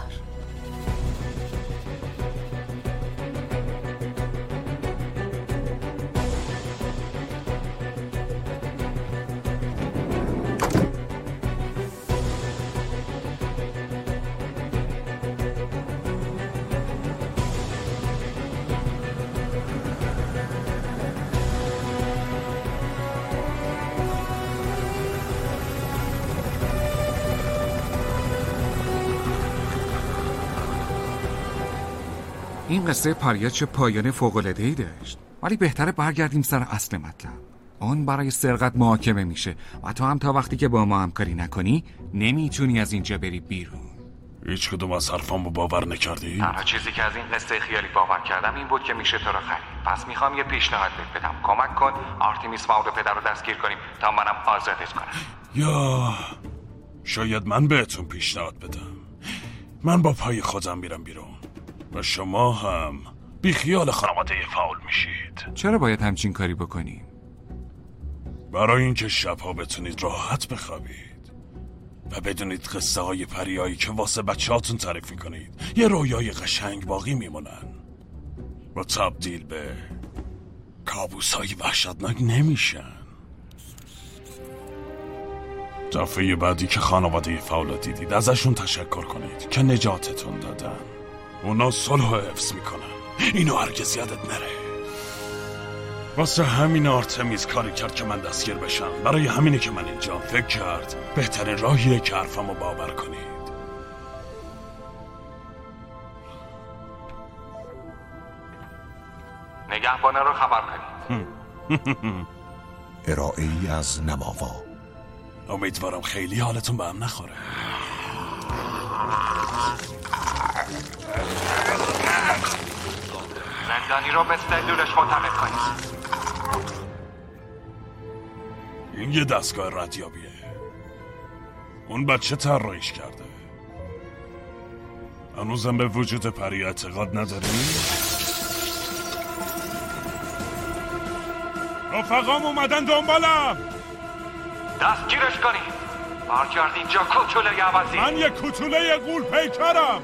این قصه پریا چه پایان فوق‌العاده‌ای داشت، ولی بهتره برگردیم سر اصل مطلب. اون برای سرقت محاکمه میشه و تو هم تا وقتی که با ما همکاری نکنی نمیتونی از اینجا بری بیرون. هیچ کدوم از حرفامو باور نکردی؟ تنها چیزی که از این قصه خیالی باور کردم این بود که میشه تو رو خرید. پس میخوام یه پیشنهاد بهت بدم. کمک کن آرتمیس فاول پدر رو دستگیر کنیم تا منم آزادت کنم. یا شاید من بهتون پیشنهاد بدم. من با پای خودم میرم بیرون و شما هم بی خیال خانواده فاول میشید. چرا باید همچین کاری بکنیم؟ برای اینکه شبها بتونید راحت بخوابید و بدونید قصه های پریایی که واسه بچه‌هاتون تعریف میکنید یه رویای قشنگ باقی میمونن و تبدیل به کابوس‌های وحشتناک نمیشن. دفعه بعدی که خانواده فاول دیدید ازشون تشکر کنید که نجاتتون دادن. اونا صلح و حفظ میکنن. اینو هرگز یادت نره. واسه همین آرتمیز کاری کرد که من دستگیر بشم. برای همینه که من اینجا فکر کرد بهترین راهیه که حرفمو باور کنید. نگهبانه رو خبر کنید. ارائه ای از نماوا. امیدوارم خیلی حالتون به هم نخوره. زندانی رو به سلولش منتقل کنید. این یه دستگاه ردیابیه. اون بچه طراحیش کرده. هنوزم به وجود پری اعتقاد نداری؟ رفقام اومدن دنبالم. دستگیرش کنید. برگرد اینجا کوتوله عوضی. من یه کوتوله غول پیکرم.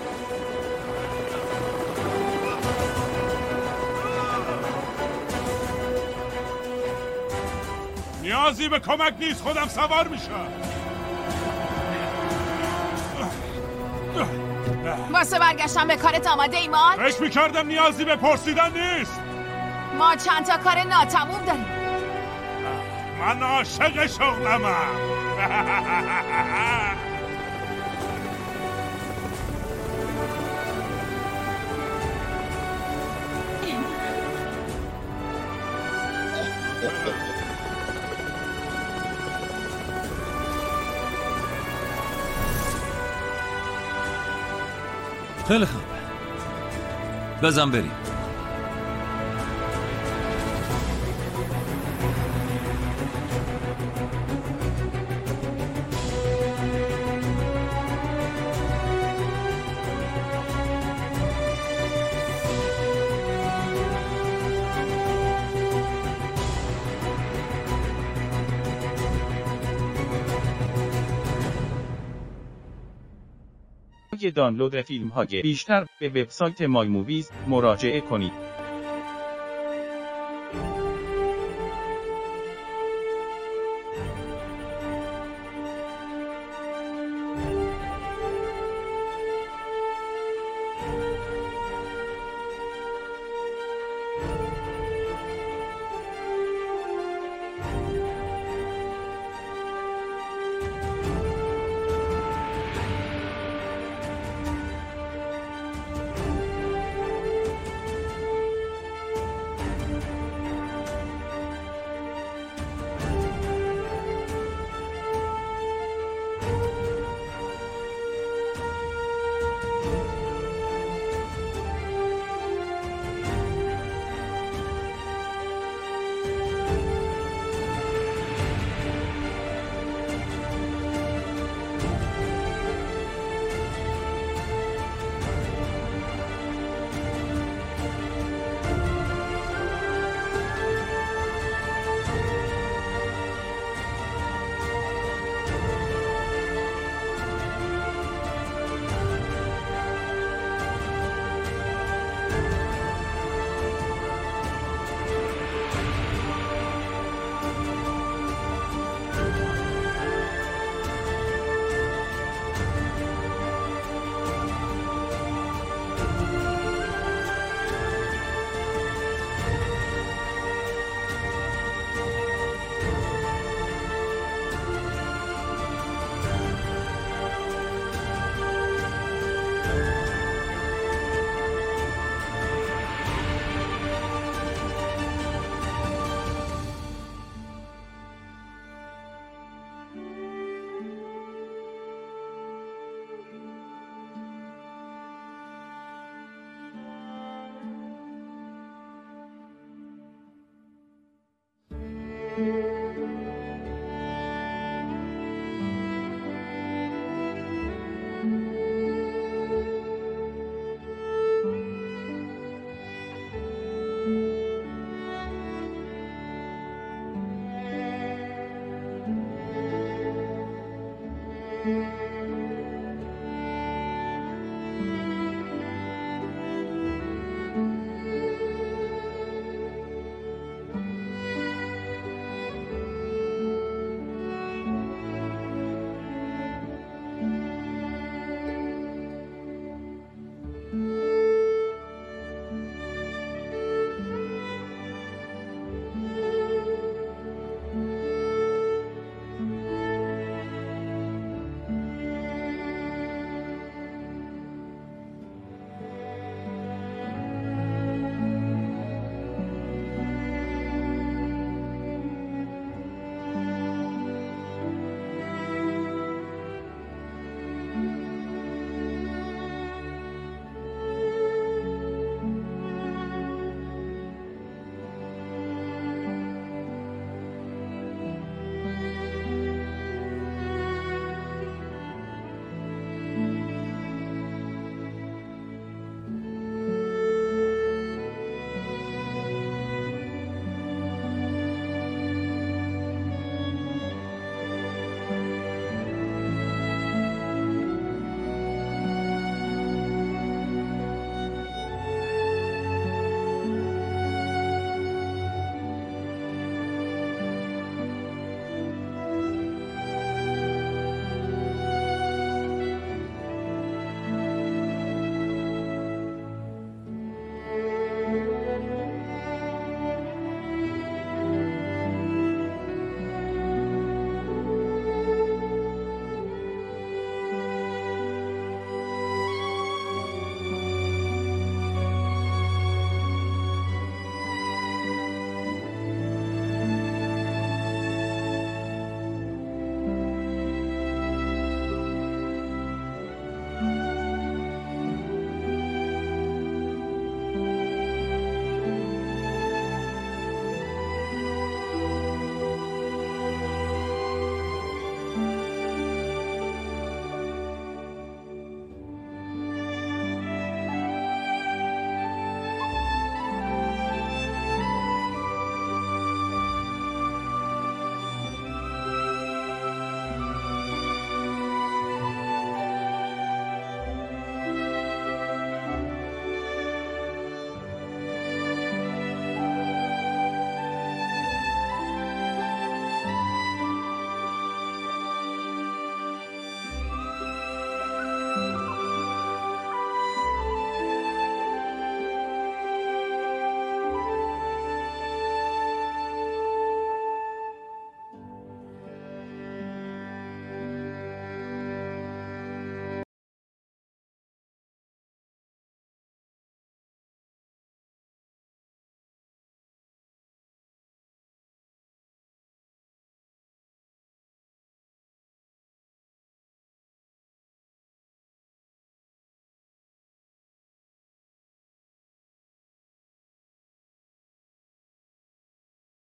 نیازی به کمک نیست، خودم سوار میشم. واسه برگشتن به کارت آماده ایمان؟ فکر میکردم نیازی به پرسیدن نیست. ما چند تا کار ناتموم داریم. من عاشق شغلمم. خیلی خوب، بزن بریم. دانلود فیلم های بیشتر به وبسایت مای موویز مراجعه کنید.